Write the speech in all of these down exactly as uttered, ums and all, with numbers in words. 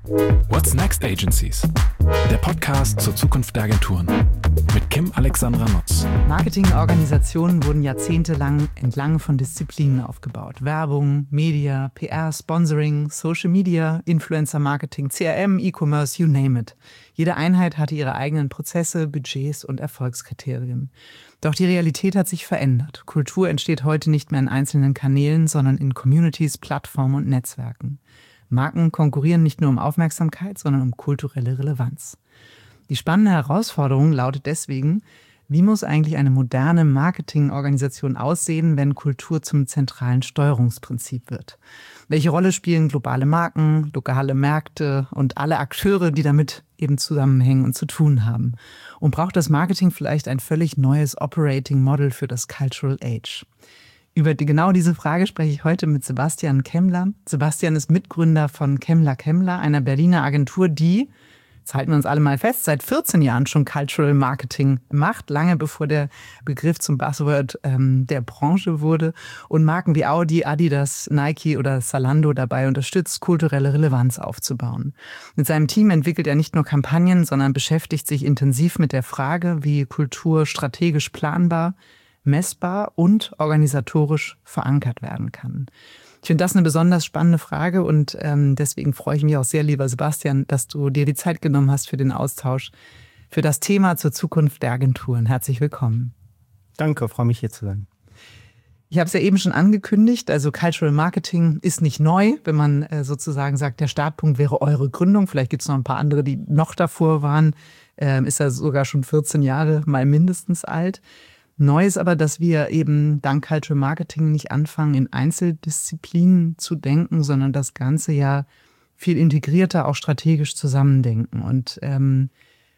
What's Next Agencies? Der Podcast zur Zukunft der Agenturen mit Kim Alexandra Nutz. Marketingorganisationen wurden jahrzehntelang entlang von Disziplinen aufgebaut. Werbung, Media, P R, Sponsoring, Social Media, Influencer-Marketing, C R M, E-Commerce, you name it. Jede Einheit hatte ihre eigenen Prozesse, Budgets und Erfolgskriterien. Doch die Realität hat sich verändert. Kultur entsteht heute nicht mehr in einzelnen Kanälen, sondern in Communities, Plattformen und Netzwerken. Marken konkurrieren nicht nur um Aufmerksamkeit, sondern um kulturelle Relevanz. Die spannende Herausforderung lautet deswegen, wie muss eigentlich eine moderne Marketingorganisation aussehen, wenn Kultur zum zentralen Steuerungsprinzip wird? Welche Rolle spielen globale Marken, lokale Märkte und alle Akteure, die damit eben zusammenhängen und zu tun haben? Und braucht das Marketing vielleicht ein völlig neues Operating Model für das Cultural Age? Über die, genau diese Frage spreche ich heute mit Sebastian Kemmler. Sebastian ist Mitgründer von Kemmler Kemmler, einer Berliner Agentur, die, jetzt halten wir uns alle mal fest, seit vierzehn Jahren schon Cultural Marketing macht, lange bevor der Begriff zum Buzzword ähm, der Branche wurde und Marken wie Audi, Adidas, Nike oder Zalando dabei unterstützt, kulturelle Relevanz aufzubauen. Mit seinem Team entwickelt er nicht nur Kampagnen, sondern beschäftigt sich intensiv mit der Frage, wie Kultur strategisch planbar, messbar und organisatorisch verankert werden kann. Ich finde das eine besonders spannende Frage und ähm, deswegen freue ich mich auch sehr, lieber Sebastian, dass du dir die Zeit genommen hast für den Austausch, für das Thema zur Zukunft der Agenturen. Herzlich willkommen. Danke, freue mich hier zu sein. Ich habe es ja eben schon angekündigt, also Cultural Marketing ist nicht neu, wenn man äh, sozusagen sagt, der Startpunkt wäre eure Gründung. Vielleicht gibt es noch ein paar andere, die noch davor waren. Ähm, ist ja sogar schon vierzehn Jahre mal mindestens alt. Neu ist aber, dass wir eben dank Cultural Marketing nicht anfangen, in Einzeldisziplinen zu denken, sondern das Ganze ja viel integrierter, auch strategisch zusammendenken. Und ähm,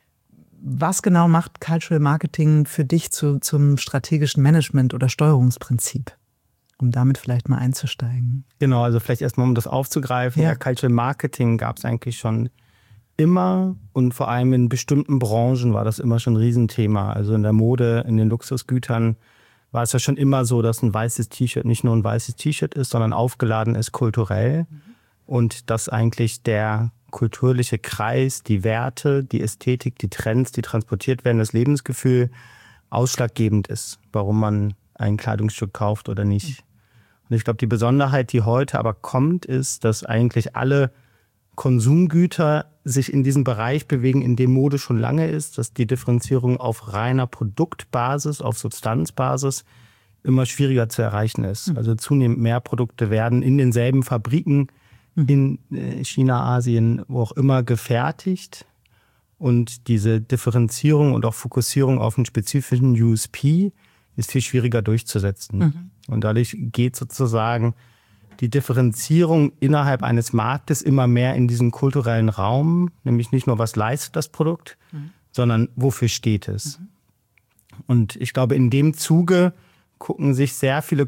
was genau macht Cultural Marketing für dich zu, zum strategischen Management oder Steuerungsprinzip? Um damit vielleicht mal einzusteigen. Genau, also vielleicht erstmal, um das aufzugreifen. Ja. Ja, Cultural Marketing gab es eigentlich schon immer und vor allem in bestimmten Branchen war das immer schon ein Riesenthema. Also in der Mode, in den Luxusgütern war es ja schon immer so, dass ein weißes T-Shirt nicht nur ein weißes T-Shirt ist, sondern aufgeladen ist kulturell. Mhm. Und dass eigentlich der kulturliche Kreis, die Werte, die Ästhetik, die Trends, die transportiert werden, das Lebensgefühl ausschlaggebend ist, warum man ein Kleidungsstück kauft oder nicht. Mhm. Und ich glaube, die Besonderheit, die heute aber kommt, ist, dass eigentlich alle Konsumgüter sich in diesem Bereich bewegen, in dem Mode schon lange ist, dass die Differenzierung auf reiner Produktbasis, auf Substanzbasis immer schwieriger zu erreichen ist. Mhm. Also zunehmend mehr Produkte werden in denselben Fabriken mhm. in China, Asien, wo auch immer gefertigt. Und diese Differenzierung und auch Fokussierung auf einen spezifischen U S P ist viel schwieriger durchzusetzen. Mhm. Und dadurch geht sozusagen die Differenzierung innerhalb eines Marktes immer mehr in diesen kulturellen Raum, nämlich nicht nur, was leistet das Produkt, mhm. sondern wofür steht es. Mhm. Und ich glaube, in dem Zuge gucken sich sehr viele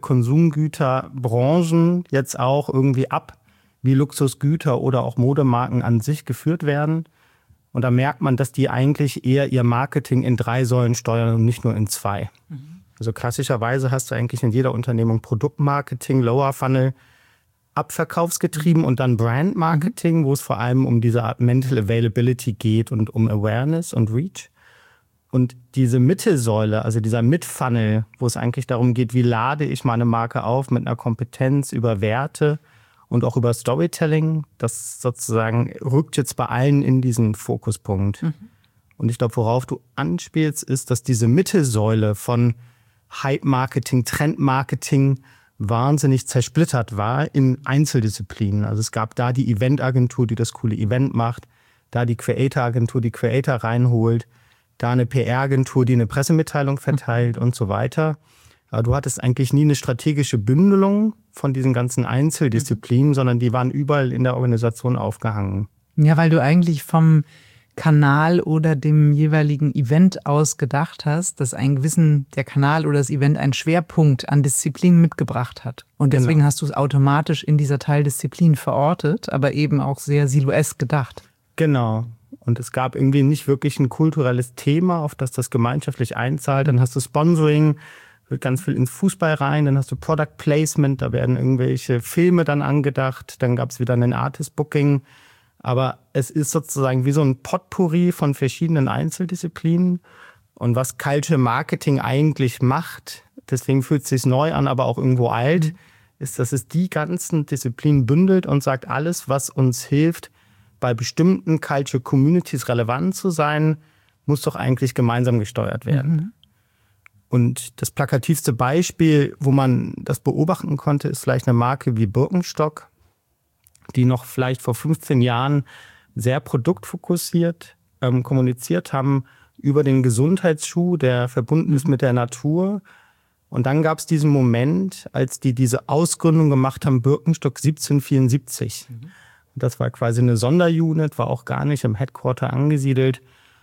Konsumgüterbranchen jetzt auch irgendwie ab, wie Luxusgüter oder auch Modemarken an sich geführt werden. Und da merkt man, dass die eigentlich eher ihr Marketing in drei Säulen steuern und nicht nur in zwei. Mhm. Also klassischerweise hast du eigentlich in jeder Unternehmung Produktmarketing, Lower Funnel, abverkaufsgetrieben und dann Brandmarketing, wo es vor allem um diese Art Mental Availability geht und um Awareness und Reach. Und diese Mittelsäule, also dieser Mid-Funnel, wo es eigentlich darum geht, wie lade ich meine Marke auf mit einer Kompetenz über Werte und auch über Storytelling, das sozusagen rückt jetzt bei allen in diesen Fokuspunkt. Mhm. Und ich glaube, worauf du anspielst, ist, dass diese Mittelsäule von Hype-Marketing, Trend-Marketing wahnsinnig zersplittert war in Einzeldisziplinen. Also es gab da die Eventagentur, die das coole Event macht, da die Creator-Agentur, die Creator reinholt, da eine P R-Agentur, die eine Pressemitteilung verteilt und so weiter. Aber du hattest eigentlich nie eine strategische Bündelung von diesen ganzen Einzeldisziplinen, mhm. sondern die waren überall in der Organisation aufgehangen. Ja, weil du eigentlich vom Kanal oder dem jeweiligen Event aus gedacht hast, dass ein gewissen, der Kanal oder das Event einen Schwerpunkt an Disziplin mitgebracht hat. Und deswegen genau. hast du es automatisch in dieser Teildisziplin verortet, aber eben auch sehr siloesk gedacht. Genau. Und es gab irgendwie nicht wirklich ein kulturelles Thema, auf das das gemeinschaftlich einzahlt. Dann hast du Sponsoring, wird ganz viel ins Fußball rein. Dann hast du Product Placement, da werden irgendwelche Filme dann angedacht. Dann gab es wieder ein Artist Booking. Aber es ist sozusagen wie so ein Potpourri von verschiedenen Einzeldisziplinen. Und was Cultural Marketing eigentlich macht, deswegen fühlt es sich neu an, aber auch irgendwo alt, mhm. ist, dass es die ganzen Disziplinen bündelt und sagt, alles, was uns hilft, bei bestimmten Cultural Communities relevant zu sein, muss doch eigentlich gemeinsam gesteuert werden. Mhm. Und das plakativste Beispiel, wo man das beobachten konnte, ist vielleicht eine Marke wie Birkenstock, die noch vielleicht vor fünfzehn Jahren sehr produktfokussiert ähm, kommuniziert haben über den Gesundheitsschuh, der verbunden ist mit der Natur. Und dann gab es diesen Moment, als die diese Ausgründung gemacht haben, Birkenstock siebzehnhundertvierundsiebzig. Mhm. Das war quasi eine Sonderunit, war auch gar nicht im Headquarter angesiedelt.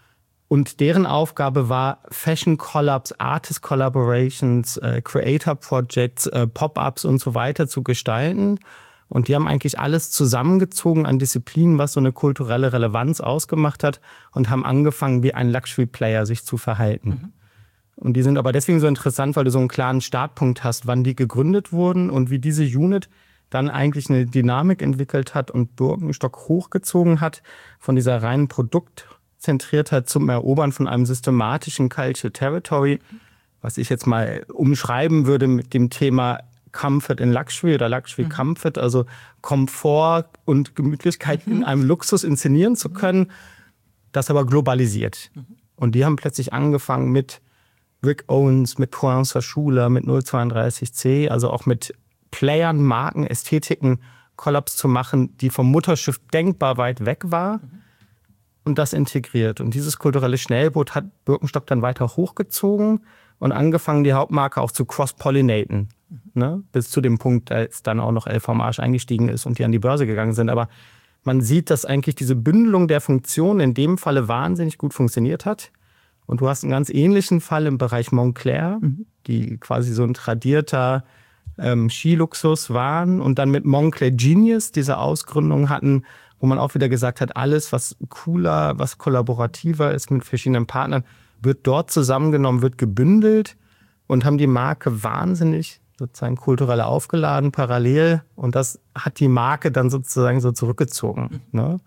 Und deren Aufgabe war, Fashion Collabs, Artist Collaborations, äh, Creator Projects, äh, Pop-ups und so weiter zu gestalten. Und die haben eigentlich alles zusammengezogen an Disziplinen, was so eine kulturelle Relevanz ausgemacht hat, und haben angefangen, wie ein Luxury-Player sich zu verhalten. Mhm. Und die sind aber deswegen so interessant, weil du so einen klaren Startpunkt hast, wann die gegründet wurden und wie diese Unit dann eigentlich eine Dynamik entwickelt hat und Birkenstock hochgezogen hat von dieser reinen Produktzentriertheit zum Erobern von einem systematischen Cultural Territory, was ich jetzt mal umschreiben würde mit dem Thema Comfort in Luxury oder Luxury mhm. Comfort, also Komfort und Gemütlichkeit mhm. in einem Luxus inszenieren zu können, das aber globalisiert. Mhm. Und die haben plötzlich angefangen mit Rick Owens, mit Poinçon Schuler, mit null zweiunddreißig C, also auch mit Playern, Marken, Ästhetiken, Kollaps zu machen, die vom Mutterschiff denkbar weit weg war mhm. und das integriert. Und dieses kulturelle Schnellboot hat Birkenstock dann weiter hochgezogen und angefangen, die Hauptmarke auch zu cross-pollinaten. Mhm. Ne? Bis zu dem Punkt, als dann auch noch L V Mh eingestiegen ist und die an die Börse gegangen sind. Aber man sieht, dass eigentlich diese Bündelung der Funktionen in dem Falle wahnsinnig gut funktioniert hat. Und du hast einen ganz ähnlichen Fall im Bereich Moncler, mhm. die quasi so ein tradierter ähm, Skiluxus waren und dann mit Moncler Genius diese Ausgründung hatten, wo man auch wieder gesagt hat, alles, was cooler, was kollaborativer ist mit verschiedenen Partnern, wird dort zusammengenommen, wird gebündelt und haben die Marke wahnsinnig sozusagen kulturell aufgeladen, parallel. Und das hat die Marke dann sozusagen so zurückgezogen. Mhm. Ne?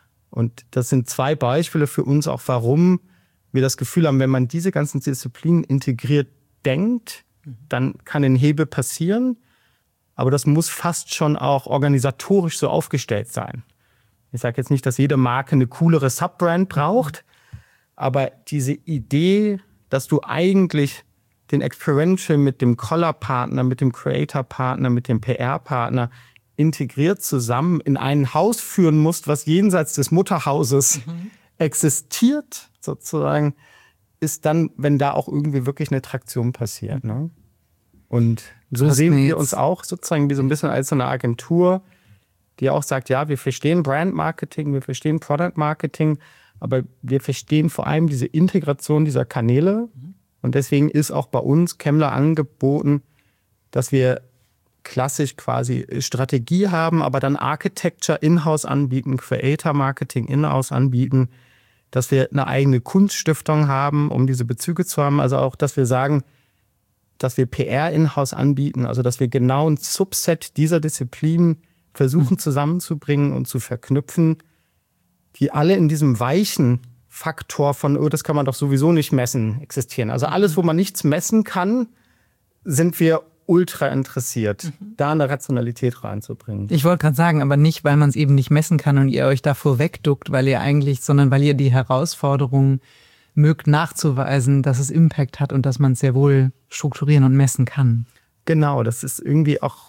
Und das sind zwei Beispiele für uns auch, warum wir das Gefühl haben, wenn man diese ganzen Disziplinen integriert denkt, dann kann ein Hebel passieren. Aber das muss fast schon auch organisatorisch so aufgestellt sein. Ich sage jetzt nicht, dass jede Marke eine coolere Subbrand braucht, aber diese Idee, dass du eigentlich den Experiential mit dem Collar-Partner, mit dem Creator-Partner, mit dem P R-Partner integriert zusammen in ein Haus führen musst, was jenseits des Mutterhauses mhm. existiert, sozusagen, ist dann, wenn da auch irgendwie wirklich eine Traktion passiert. Ne? Und so sehen wir uns auch sozusagen wie so ein bisschen als so eine Agentur, die auch sagt, ja, wir verstehen Brand-Marketing, wir verstehen Product-Marketing, aber wir verstehen vor allem diese Integration dieser Kanäle. Mhm. Und deswegen ist auch bei uns Kemmler angeboten, dass wir klassisch quasi Strategie haben, aber dann Architecture in-house anbieten, Creator-Marketing in-house anbieten, dass wir eine eigene Kunststiftung haben, um diese Bezüge zu haben. Also auch, dass wir sagen, dass wir P R in-house anbieten, also dass wir genau ein Subset dieser Disziplinen versuchen zusammenzubringen und zu verknüpfen, die alle in diesem weichen Faktor von, oh, das kann man doch sowieso nicht messen, existieren. Also alles, wo man nichts messen kann, sind wir ultra interessiert, mhm. da eine Rationalität reinzubringen. Ich wollte gerade sagen, aber nicht, weil man es eben nicht messen kann und ihr euch davor wegduckt, weil ihr eigentlich, sondern weil ihr die Herausforderung mögt nachzuweisen, dass es Impact hat und dass man es sehr wohl strukturieren und messen kann. Genau, das ist irgendwie auch,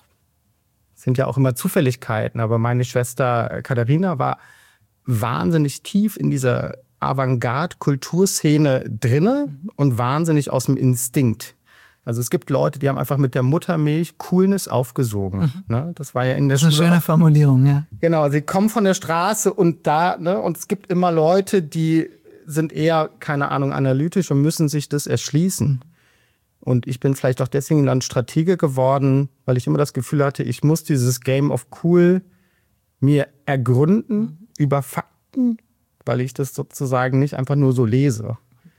sind ja auch immer Zufälligkeiten, aber meine Schwester Katharina war wahnsinnig tief in dieser Avantgarde-Kulturszene drinne mhm. und wahnsinnig aus dem Instinkt. Also es gibt Leute, die haben einfach mit der Muttermilch Coolness aufgesogen. Mhm. Ne? Das war ja in der Das ist eine schöne Formulierung, ja. Genau, sie kommen von der Straße und da, ne, und es gibt immer Leute, die sind eher, keine Ahnung, analytisch und müssen sich das erschließen. Und ich bin vielleicht auch deswegen dann Stratege geworden, weil ich immer das Gefühl hatte, ich muss dieses Game of Cool mir ergründen mhm. über Fakten, weil ich das sozusagen nicht einfach nur so lese.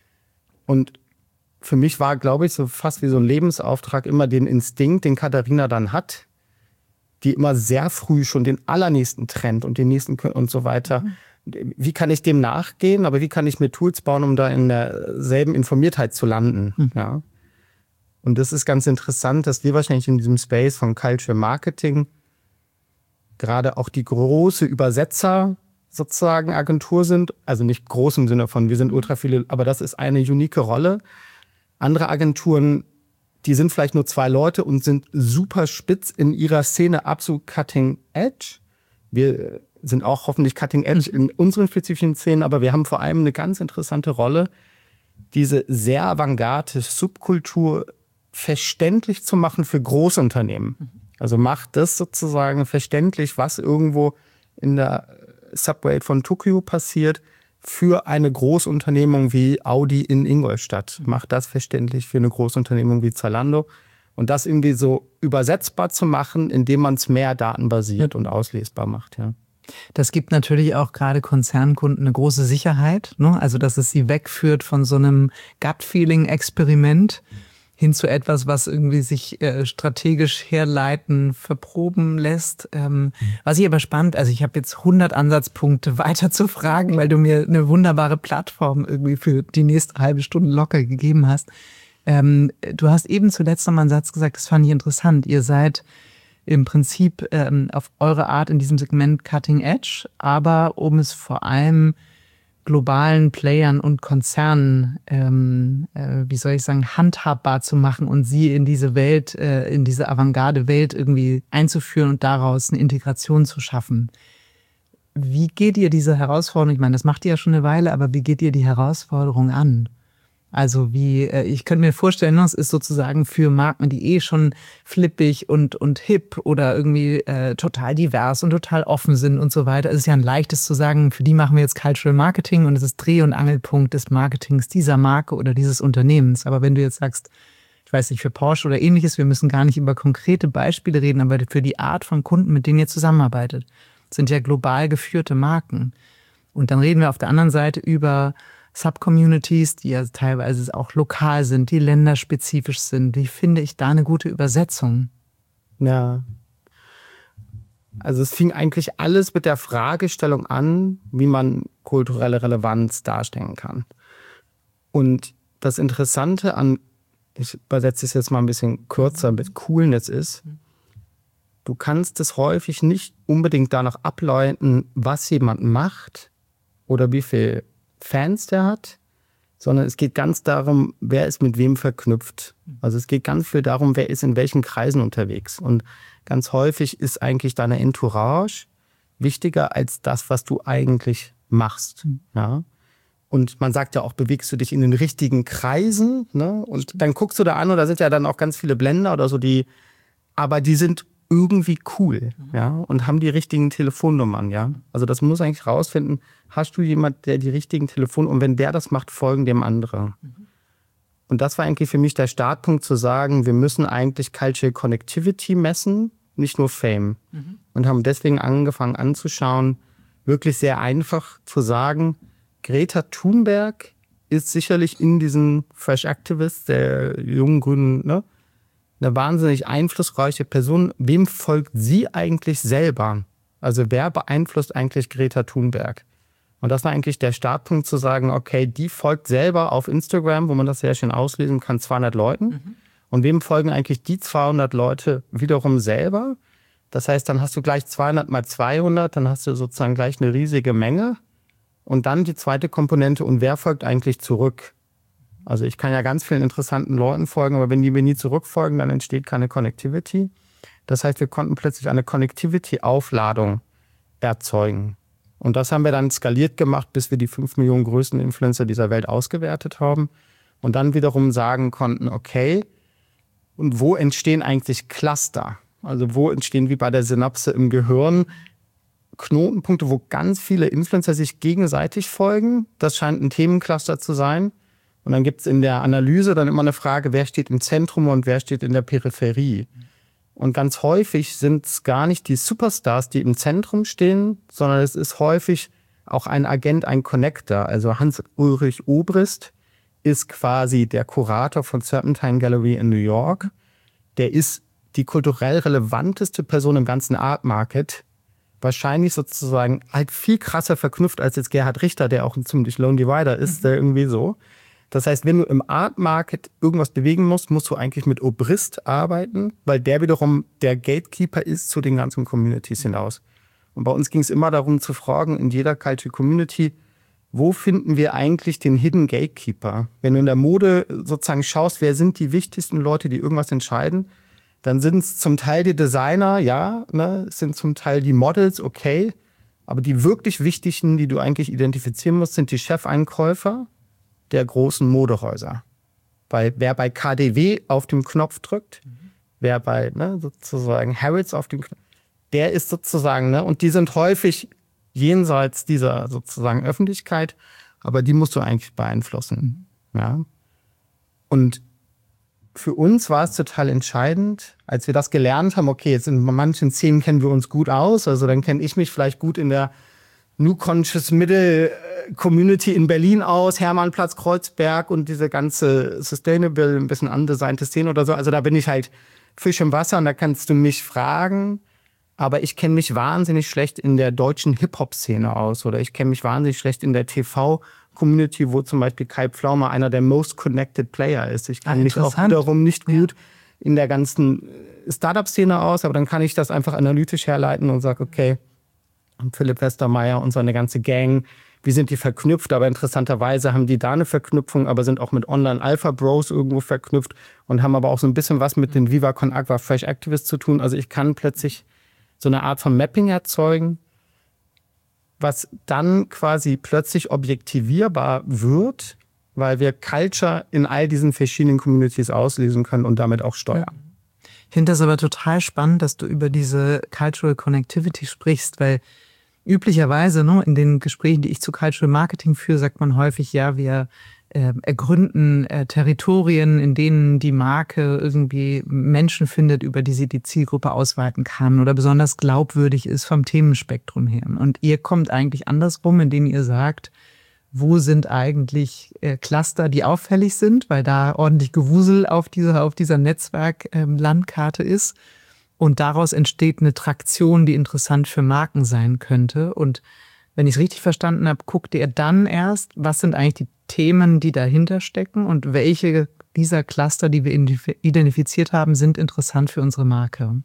Und für mich war, glaube ich, so fast wie so ein Lebensauftrag immer den Instinkt, den Katharina dann hat, die immer sehr früh schon den allernächsten Trend und den nächsten und so weiter. Mhm. Wie kann ich dem nachgehen, aber wie kann ich mir Tools bauen, um da in derselben Informiertheit zu landen? Mhm. Ja. Und das ist ganz interessant, dass wir wahrscheinlich in diesem Space von Cultural Marketing gerade auch die große Übersetzer sozusagen Agentur sind. Also nicht groß im Sinne von, wir sind ultra viele, aber das ist eine unique Rolle. Andere Agenturen, die sind vielleicht nur zwei Leute und sind super spitz in ihrer Szene, absolut cutting edge. Wir sind auch hoffentlich cutting edge in unseren spezifischen Szenen, aber wir haben vor allem eine ganz interessante Rolle, diese sehr avantgarde Subkultur verständlich zu machen für Großunternehmen. Also macht das sozusagen verständlich, was irgendwo in der Subway von Tokio passiert, für eine Großunternehmung wie Audi in Ingolstadt. Macht das verständlich für eine Großunternehmung wie Zalando. Und das irgendwie so übersetzbar zu machen, indem man es mehr datenbasiert und auslesbar macht. Ja. Das gibt natürlich auch gerade Konzernkunden eine große Sicherheit, ne? Also dass es sie wegführt von so einem Gut-Feeling-Experiment hin zu etwas, was irgendwie sich äh, strategisch herleiten, verproben lässt. Ähm, was ich aber spannend, also ich habe jetzt hundert Ansatzpunkte weiter zu fragen, weil du mir eine wunderbare Plattform irgendwie für die nächste halbe Stunde locker gegeben hast. Ähm, du hast eben zuletzt noch mal einen Satz gesagt, das fand ich interessant. Ihr seid im Prinzip ähm, auf eure Art in diesem Segment Cutting Edge, aber um es vor allem globalen Playern und Konzernen, ähm, äh, wie soll ich sagen, handhabbar zu machen und sie in diese Welt, äh, in diese Avantgarde-Welt irgendwie einzuführen und daraus eine Integration zu schaffen. Wie geht ihr diese Herausforderung, ich meine, das macht ihr ja schon eine Weile, aber wie geht ihr die Herausforderung an? Also wie, ich könnte mir vorstellen, es ist sozusagen für Marken, die eh schon flippig und, und hip oder irgendwie äh, total divers und total offen sind und so weiter. Es ist ja ein leichtes zu sagen, für die machen wir jetzt Cultural Marketing und es ist Dreh- und Angelpunkt des Marketings dieser Marke oder dieses Unternehmens. Aber wenn du jetzt sagst, ich weiß nicht, für Porsche oder ähnliches, wir müssen gar nicht über konkrete Beispiele reden, aber für die Art von Kunden, mit denen ihr zusammenarbeitet, sind ja global geführte Marken. Und dann reden wir auf der anderen Seite über Subcommunities, die ja teilweise auch lokal sind, die länderspezifisch sind. Wie finde ich da eine gute Übersetzung? Ja. Also es fing eigentlich alles mit der Fragestellung an, wie man kulturelle Relevanz darstellen kann. Und das Interessante an, ich übersetze es jetzt mal ein bisschen kürzer, mit Coolness ist, du kannst es häufig nicht unbedingt danach ableiten, was jemand macht oder wie viel Fans der hat, sondern es geht ganz darum, wer ist mit wem verknüpft. Also es geht ganz viel darum, wer ist in welchen Kreisen unterwegs. Und ganz häufig ist eigentlich deine Entourage wichtiger als das, was du eigentlich machst. Ja? Und man sagt ja auch, bewegst du dich in den richtigen Kreisen, ne? Und dann guckst du da an und da sind ja dann auch ganz viele Blender oder so, die, aber die sind irgendwie cool, ja, und haben die richtigen Telefonnummern, ja. Also das muss eigentlich rausfinden, hast du jemand, der die richtigen Telefon, und wenn der das macht, folgen dem andere. Mhm. Und das war eigentlich für mich der Startpunkt zu sagen, wir müssen eigentlich Cultural Connectivity messen, nicht nur Fame. Mhm. Und haben deswegen angefangen anzuschauen, wirklich sehr einfach zu sagen, Greta Thunberg ist sicherlich in diesen Fresh Activists, der jungen Grünen, ne, eine wahnsinnig einflussreiche Person. Wem folgt sie eigentlich selber? Also wer beeinflusst eigentlich Greta Thunberg? Und das war eigentlich der Startpunkt zu sagen, okay, die folgt selber auf Instagram, wo man das sehr schön auslesen kann, zweihundert Leuten. Mhm. Und wem folgen eigentlich die zweihundert Leute wiederum selber? Das heißt, dann hast du gleich zweihundert mal zweihundert, dann hast du sozusagen gleich eine riesige Menge. Und dann die zweite Komponente, und wer folgt eigentlich zurück? Also ich kann ja ganz vielen interessanten Leuten folgen, aber wenn die mir nie zurückfolgen, dann entsteht keine Connectivity. Das heißt, wir konnten plötzlich eine Connectivity-Aufladung erzeugen. Und das haben wir dann skaliert gemacht, bis wir die fünf Millionen größten Influencer dieser Welt ausgewertet haben. Und dann wiederum sagen konnten, okay, und wo entstehen eigentlich Cluster? Also wo entstehen, wie bei der Synapse im Gehirn, Knotenpunkte, wo ganz viele Influencer sich gegenseitig folgen. Das scheint ein Themencluster zu sein. Und dann gibt es in der Analyse dann immer eine Frage, wer steht im Zentrum und wer steht in der Peripherie. Und ganz häufig sind es gar nicht die Superstars, die im Zentrum stehen, sondern es ist häufig auch ein Agent, ein Connector. Also Hans-Ulrich Obrist ist quasi der Kurator von Serpentine Gallery in New York. Der ist die kulturell relevanteste Person im ganzen Art Market wahrscheinlich sozusagen halt viel krasser verknüpft als jetzt Gerhard Richter, der auch ein ziemlich Lone Divider ist, mhm. der irgendwie so. Das heißt, wenn du im Art Market irgendwas bewegen musst, musst du eigentlich mit Obrist arbeiten, weil der wiederum der Gatekeeper ist zu den ganzen Communities hinaus. Und bei uns ging es immer darum zu fragen, in jeder Culture Community, wo finden wir eigentlich den Hidden Gatekeeper? Wenn du in der Mode sozusagen schaust, wer sind die wichtigsten Leute, die irgendwas entscheiden, dann sind es zum Teil die Designer, ja, ne, es sind zum Teil die Models, okay. Aber die wirklich wichtigen, die du eigentlich identifizieren musst, sind die Chefeinkäufer der großen Modehäuser. Weil wer bei K D W auf dem Knopf drückt, mhm. wer bei ne, sozusagen Harrods auf dem Knopf, der ist sozusagen, ne, und die sind häufig jenseits dieser sozusagen Öffentlichkeit, aber die musst du eigentlich beeinflussen. Ja. Und für uns war es total entscheidend, als wir das gelernt haben, okay, jetzt in manchen Szenen kennen wir uns gut aus, also dann kenne ich mich vielleicht gut in der New Conscious Middle Community in Berlin aus, Hermannplatz, Kreuzberg und diese ganze Sustainable, ein bisschen undesignte Szene oder so. Also da bin ich halt Fisch im Wasser und da kannst du mich fragen. Aber ich kenne mich wahnsinnig schlecht in der deutschen Hip-Hop-Szene aus oder ich kenne mich wahnsinnig schlecht in der T V-Community, wo zum Beispiel Kai Pflaume einer der most connected Player ist. Ich kenne mich auch wiederum nicht gut ja. in der ganzen Startup-Szene aus, aber dann kann ich das einfach analytisch herleiten und sage, okay, Philipp Westermeier und seine ganze Gang, wie sind die verknüpft? Aber interessanterweise haben die da eine Verknüpfung, aber sind auch mit Online-Alpha-Bros irgendwo verknüpft und haben aber auch so ein bisschen was mit den Viva Con Agua Fresh Activists zu tun. Also ich kann plötzlich so eine Art von Mapping erzeugen, was dann quasi plötzlich objektivierbar wird, weil wir Culture in all diesen verschiedenen Communities auslesen können und damit auch steuern. Ja. Ich finde das aber total spannend, dass du über diese Cultural Connectivity sprichst, weil üblicherweise ne, in den Gesprächen, die ich zu Cultural Marketing führe, sagt man häufig, ja, wir äh, ergründen äh, Territorien, in denen die Marke irgendwie Menschen findet, über die sie die Zielgruppe ausweiten kann oder besonders glaubwürdig ist vom Themenspektrum her. Und ihr kommt eigentlich andersrum, indem ihr sagt, wo sind eigentlich äh, Cluster, die auffällig sind, weil da ordentlich Gewusel auf dieser, auf dieser Netzwerk-Landkarte ähm, ist. Und daraus entsteht eine Traktion, die interessant für Marken sein könnte. Und wenn ich es richtig verstanden habe, guckt ihr dann erst, was sind eigentlich die Themen, die dahinter stecken und welche dieser Cluster, die wir identifiziert haben, sind interessant für unsere Marke.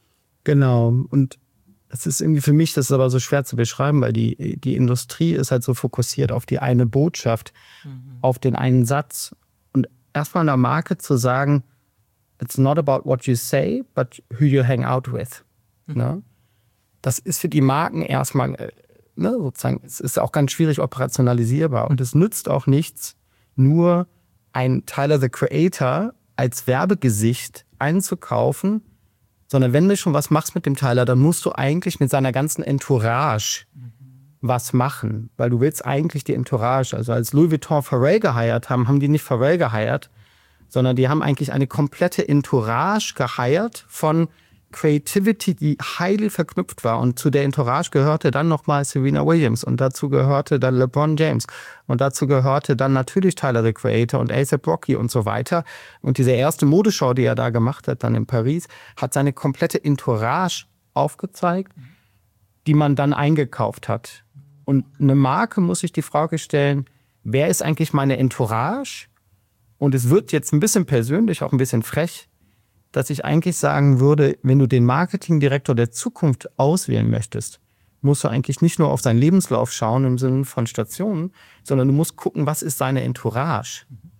Genau. Und es ist irgendwie für mich, das ist aber so schwer zu beschreiben, weil die, die Industrie ist halt so fokussiert auf die eine Botschaft, mhm. auf den einen Satz. Und erstmal einer Marke zu sagen, it's not about what you say, but who you hang out with. Mhm. Ne? Das ist für die Marken erstmal, ne, sozusagen, es ist auch ganz schwierig operationalisierbar. Und es nützt auch nichts, nur ein Tyler, the Creator, als Werbegesicht einzukaufen, sondern wenn du schon was machst mit dem Tyler, dann musst du eigentlich mit seiner ganzen Entourage mhm. was machen. Weil du willst eigentlich die Entourage, also als Louis Vuitton Pharrell geheiert haben, haben die nicht Pharrell geheiert, sondern die haben eigentlich eine komplette Entourage geheiert von Creativity, die highly verknüpft war. Und zu der Entourage gehörte dann nochmal Serena Williams und dazu gehörte dann LeBron James und dazu gehörte dann natürlich Tyler, the Creator und A$AP Rocky und so weiter. Und diese erste Modeschau, die er da gemacht hat, dann in Paris, hat seine komplette Entourage aufgezeigt, die man dann eingekauft hat. Und eine Marke muss sich die Frage stellen, wer ist eigentlich meine Entourage? Und es wird jetzt ein bisschen persönlich, auch ein bisschen frech, dass ich eigentlich sagen würde, wenn du den Marketingdirektor der Zukunft auswählen möchtest, musst du eigentlich nicht nur auf seinen Lebenslauf schauen im Sinne von Stationen, sondern du musst gucken, was ist seine Entourage?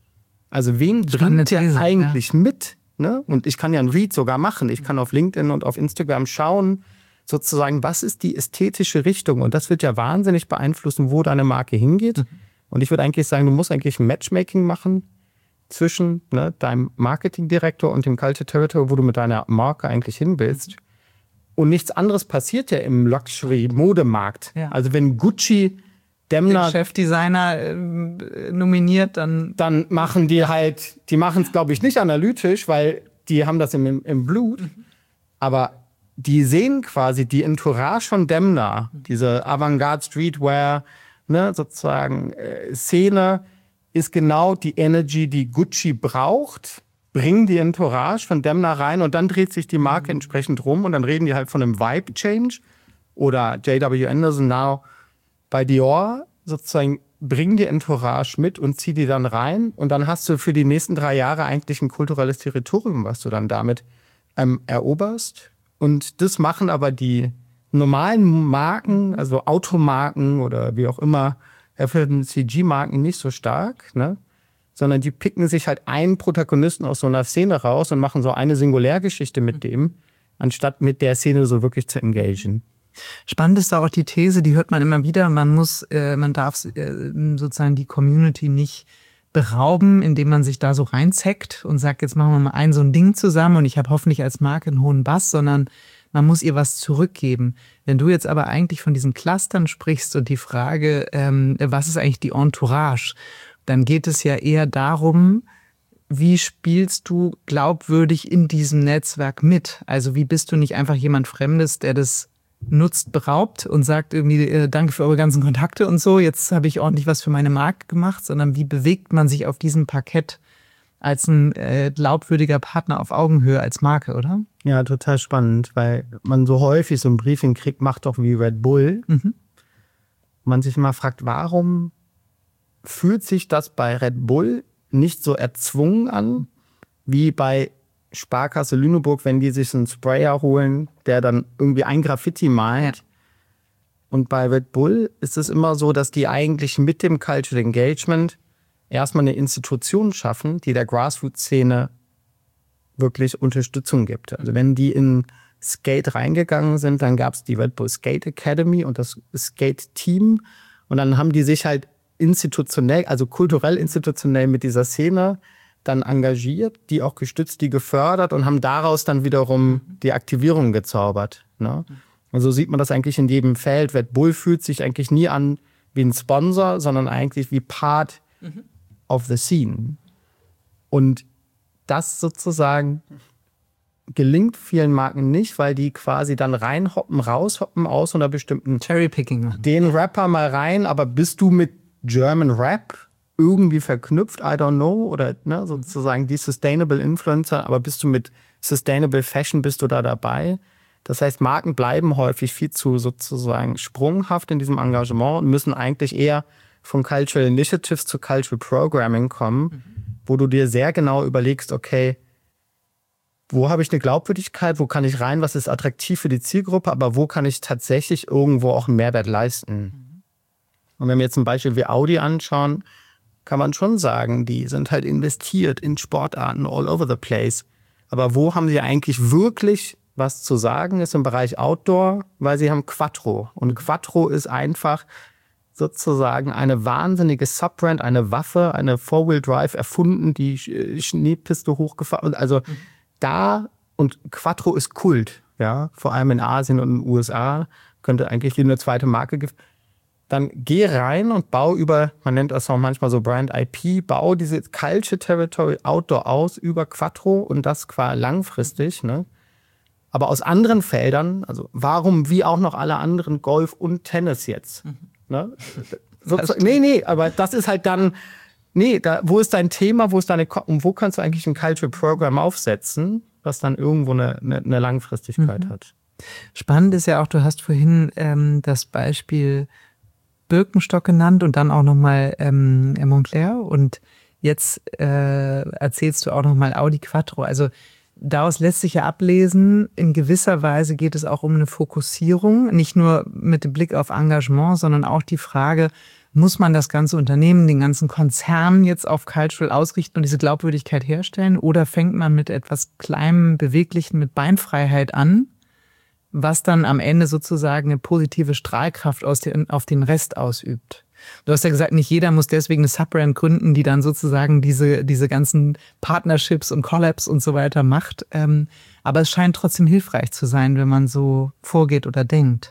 Also wen bringt er eigentlich ja. mit? Ne? Und ich kann ja einen Read sogar machen. Ich kann auf LinkedIn und auf Instagram schauen, sozusagen, was ist die ästhetische Richtung? Und das wird ja wahnsinnig beeinflussen, wo deine Marke hingeht. Mhm. Und ich würde eigentlich sagen, du musst eigentlich ein Matchmaking machen zwischen ne, deinem Marketingdirektor und dem Culture Territory, wo du mit deiner Marke eigentlich hin willst. Und nichts anderes passiert ja im Luxury-Modemarkt. Ja. Also wenn Gucci Demna den Chefdesigner äh, nominiert, dann... Dann machen die halt, die machen es, glaube ich, nicht analytisch, weil die haben das im, im Blut. Mhm. Aber die sehen quasi die Entourage von Demna, mhm. diese Avantgarde Streetwear, ne, sozusagen äh, Szene, ist genau die Energy, die Gucci braucht, bringen die Entourage von dem nach rein und dann dreht sich die Marke entsprechend rum und dann reden die halt von einem Vibe-Change oder J W Anderson now bei Dior sozusagen bringen die Entourage mit und zieh die dann rein und dann hast du für die nächsten drei Jahre eigentlich ein kulturelles Territorium, was du dann damit ähm, eroberst. Und das machen aber die normalen Marken, also Automarken oder wie auch immer, F M C G-Marken nicht so stark, ne? Sondern die picken sich halt einen Protagonisten aus so einer Szene raus und machen so eine Singulärgeschichte mit dem, anstatt mit der Szene so wirklich zu engagieren. Spannend ist da auch die These, die hört man immer wieder, man muss, äh, man darf äh, sozusagen die Community nicht berauben, indem man sich da so reinzeckt und sagt, jetzt machen wir mal ein so ein Ding zusammen und ich habe hoffentlich als Marke einen hohen Bass, sondern man muss ihr was zurückgeben. Wenn du jetzt aber eigentlich von diesen Clustern sprichst und die Frage, ähm, was ist eigentlich die Entourage, dann geht es ja eher darum, wie spielst du glaubwürdig in diesem Netzwerk mit? Also wie bist du nicht einfach jemand Fremdes, der das nutzt, beraubt und sagt irgendwie, äh, danke für eure ganzen Kontakte und so, jetzt habe ich ordentlich was für meine Marke gemacht, sondern wie bewegt man sich auf diesem Parkett als ein äh, glaubwürdiger Partner auf Augenhöhe als Marke, oder? Ja, total spannend, weil man so häufig so ein Briefing kriegt, macht doch wie Red Bull. Mhm. Man sich mal fragt, warum fühlt sich das bei Red Bull nicht so erzwungen an, wie bei Sparkasse Lüneburg, wenn die sich einen Sprayer holen, der dann irgendwie ein Graffiti malt. Ja. Und bei Red Bull ist es immer so, dass die eigentlich mit dem Cultural Engagement erstmal eine Institution schaffen, die der Grassroots-Szene wirklich Unterstützung gibt. Also wenn die in Skate reingegangen sind, dann gab es die Red Bull Skate Academy und das Skate-Team. Und dann haben die sich halt institutionell, also kulturell institutionell mit dieser Szene dann engagiert, die auch gestützt, die gefördert und haben daraus dann wiederum die Aktivierung gezaubert. Ne? Und so sieht man das eigentlich in jedem Feld. Red Bull fühlt sich eigentlich nie an wie ein Sponsor, sondern eigentlich wie Part mhm. of the scene. Und das sozusagen gelingt vielen Marken nicht, weil die quasi dann reinhoppen, raushoppen aus einer bestimmten Cherrypicking. Den Rapper mal rein, aber bist du mit German Rap irgendwie verknüpft, I don't know, oder ne, sozusagen die Sustainable Influencer, aber bist du mit Sustainable Fashion, bist du da dabei? Das heißt, Marken bleiben häufig viel zu sozusagen sprunghaft in diesem Engagement und müssen eigentlich eher von Cultural Initiatives zu Cultural Programming kommen, mhm. wo du dir sehr genau überlegst, okay, wo habe ich eine Glaubwürdigkeit, wo kann ich rein, was ist attraktiv für die Zielgruppe, aber wo kann ich tatsächlich irgendwo auch einen Mehrwert leisten? Mhm. Und wenn wir jetzt ein Beispiel wie Audi anschauen, kann man schon sagen, die sind halt investiert in Sportarten all over the place. Aber wo haben sie eigentlich wirklich was zu sagen, ist im Bereich Outdoor, weil sie haben Quattro. Und Quattro ist einfach sozusagen eine wahnsinnige Subbrand, eine Waffe, eine Four-Wheel-Drive erfunden, die Schneepiste hochgefahren. Also mhm. da, und Quattro ist Kult, ja, vor allem in Asien und in den U S A, könnte eigentlich eine zweite Marke geben. Dann geh rein und bau über, man nennt das auch manchmal so Brand I P, bau diese Culture Territory Outdoor aus über Quattro und das qua langfristig. Ne? Aber aus anderen Feldern, also warum wie auch noch alle anderen Golf und Tennis jetzt? Mhm. Ne? So, nee, nee, aber das ist halt dann, nee, da, wo ist dein Thema, wo ist deine, und wo kannst du eigentlich ein Culture Program aufsetzen, was dann irgendwo eine, eine, eine Langfristigkeit mhm. hat? Spannend ist ja auch, du hast vorhin ähm, das Beispiel Birkenstock genannt und dann auch nochmal ähm, Moncler und jetzt äh, erzählst du auch nochmal Audi Quattro. Also daraus lässt sich ja ablesen, in gewisser Weise geht es auch um eine Fokussierung, nicht nur mit dem Blick auf Engagement, sondern auch die Frage, muss man das ganze Unternehmen, den ganzen Konzern jetzt auf Cultural ausrichten und diese Glaubwürdigkeit herstellen oder fängt man mit etwas Kleinem, Beweglichen, mit Beinfreiheit an, was dann am Ende sozusagen eine positive Strahlkraft aus den, auf den Rest ausübt. Du hast ja gesagt, nicht jeder muss deswegen eine Subbrand gründen, die dann sozusagen diese, diese ganzen Partnerships und Collabs und so weiter macht. Ähm, aber es scheint trotzdem hilfreich zu sein, wenn man so vorgeht oder denkt.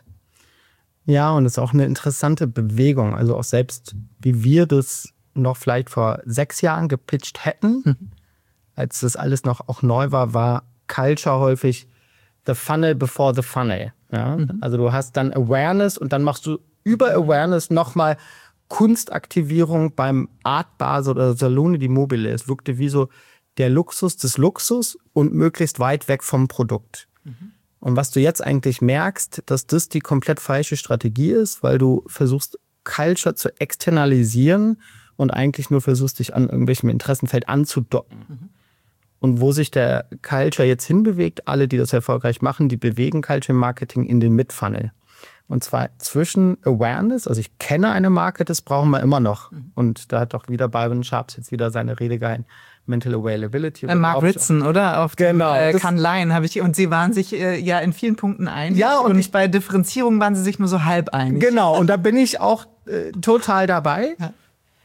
Ja, und es ist auch eine interessante Bewegung. Also auch selbst, wie wir das noch vielleicht vor sechs Jahren gepitcht hätten, mhm. als das alles noch auch neu war, war Culture häufig the funnel before the funnel. Ja? Mhm. Also du hast dann Awareness und dann machst du über Awareness nochmal Kunstaktivierung beim Art Basel oder Salone di Mobile. Es wirkte wie so der Luxus des Luxus und möglichst weit weg vom Produkt. Mhm. Und was du jetzt eigentlich merkst, dass das die komplett falsche Strategie ist, weil du versuchst, Culture zu externalisieren und eigentlich nur versuchst, dich an irgendwelchem Interessenfeld anzudocken. Mhm. Und wo sich der Culture jetzt hinbewegt, alle, die das erfolgreich machen, die bewegen Culture Marketing in den Mid-Funnel. Und zwar zwischen Awareness, also ich kenne eine Marke, das brauchen wir immer noch. Mhm. Und da hat doch wieder Byron Sharps jetzt wieder seine Rede gehalten. Mental Availability. Äh, Mark Ritson, oder? Auf genau, dem, äh, Cannes Lions habe ich, und sie waren sich äh, ja in vielen Punkten einig. Ja, und, und ich, bei Differenzierung waren sie sich nur so halb einig. Genau, und da bin ich auch äh, total dabei. Ja.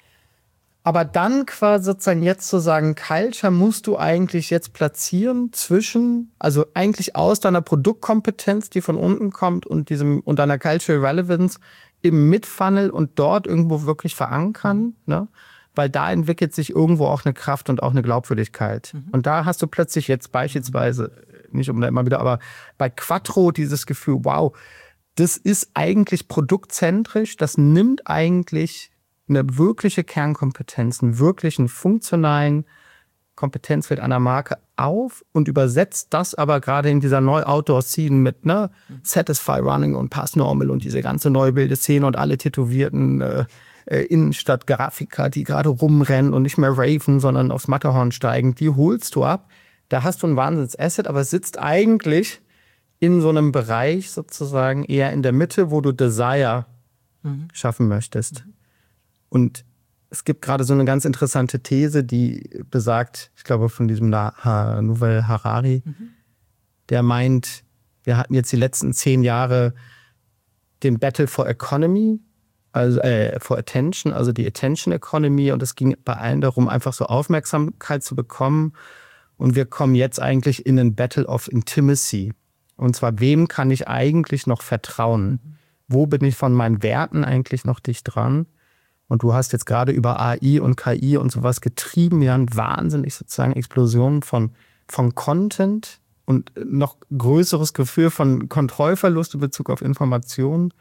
Aber dann quasi sozusagen jetzt zu sagen, Culture musst du eigentlich jetzt platzieren zwischen, also eigentlich aus deiner Produktkompetenz, die von unten kommt, und diesem und deiner Cultural Relevance im Mid-Funnel und dort irgendwo wirklich verankern, ne? Weil da entwickelt sich irgendwo auch eine Kraft und auch eine Glaubwürdigkeit. Mhm. Und da hast du plötzlich jetzt beispielsweise, nicht um da immer wieder, aber bei Quattro dieses Gefühl, wow, das ist eigentlich produktzentrisch, das nimmt eigentlich eine wirkliche Kernkompetenz, einen wirklichen funktionalen Kompetenzfeld einer Marke auf und übersetzt das aber gerade in dieser Neu-Outdoor-Scene mit ne, Satisfy Running und Pass Normal und diese ganze Neubilde-Szene und alle tätowierten äh, äh, Innenstadt-Grafiker, die gerade rumrennen und nicht mehr raven, sondern aufs Matterhorn steigen, die holst du ab. Da hast du ein Wahnsinns-Asset, aber es sitzt eigentlich in so einem Bereich sozusagen eher in der Mitte, wo du Desire mhm. schaffen möchtest. Mhm. Und es gibt gerade so eine ganz interessante These, die besagt, ich glaube von diesem Yuval Harari, mhm. der meint, wir hatten jetzt die letzten zehn Jahre den Battle for Economy, also äh, for Attention, also die Attention Economy, und es ging bei allen darum, einfach so Aufmerksamkeit zu bekommen. Und wir kommen jetzt eigentlich in einen Battle of Intimacy. Und zwar, wem kann ich eigentlich noch vertrauen? Mhm. Wo bin ich von meinen Werten eigentlich noch dicht dran? Und du hast jetzt gerade über A I und K I und sowas getrieben, ja, eine wahnsinnig sozusagen Explosion von, von Content und noch größeres Gefühl von Kontrollverlust in Bezug auf Informationen.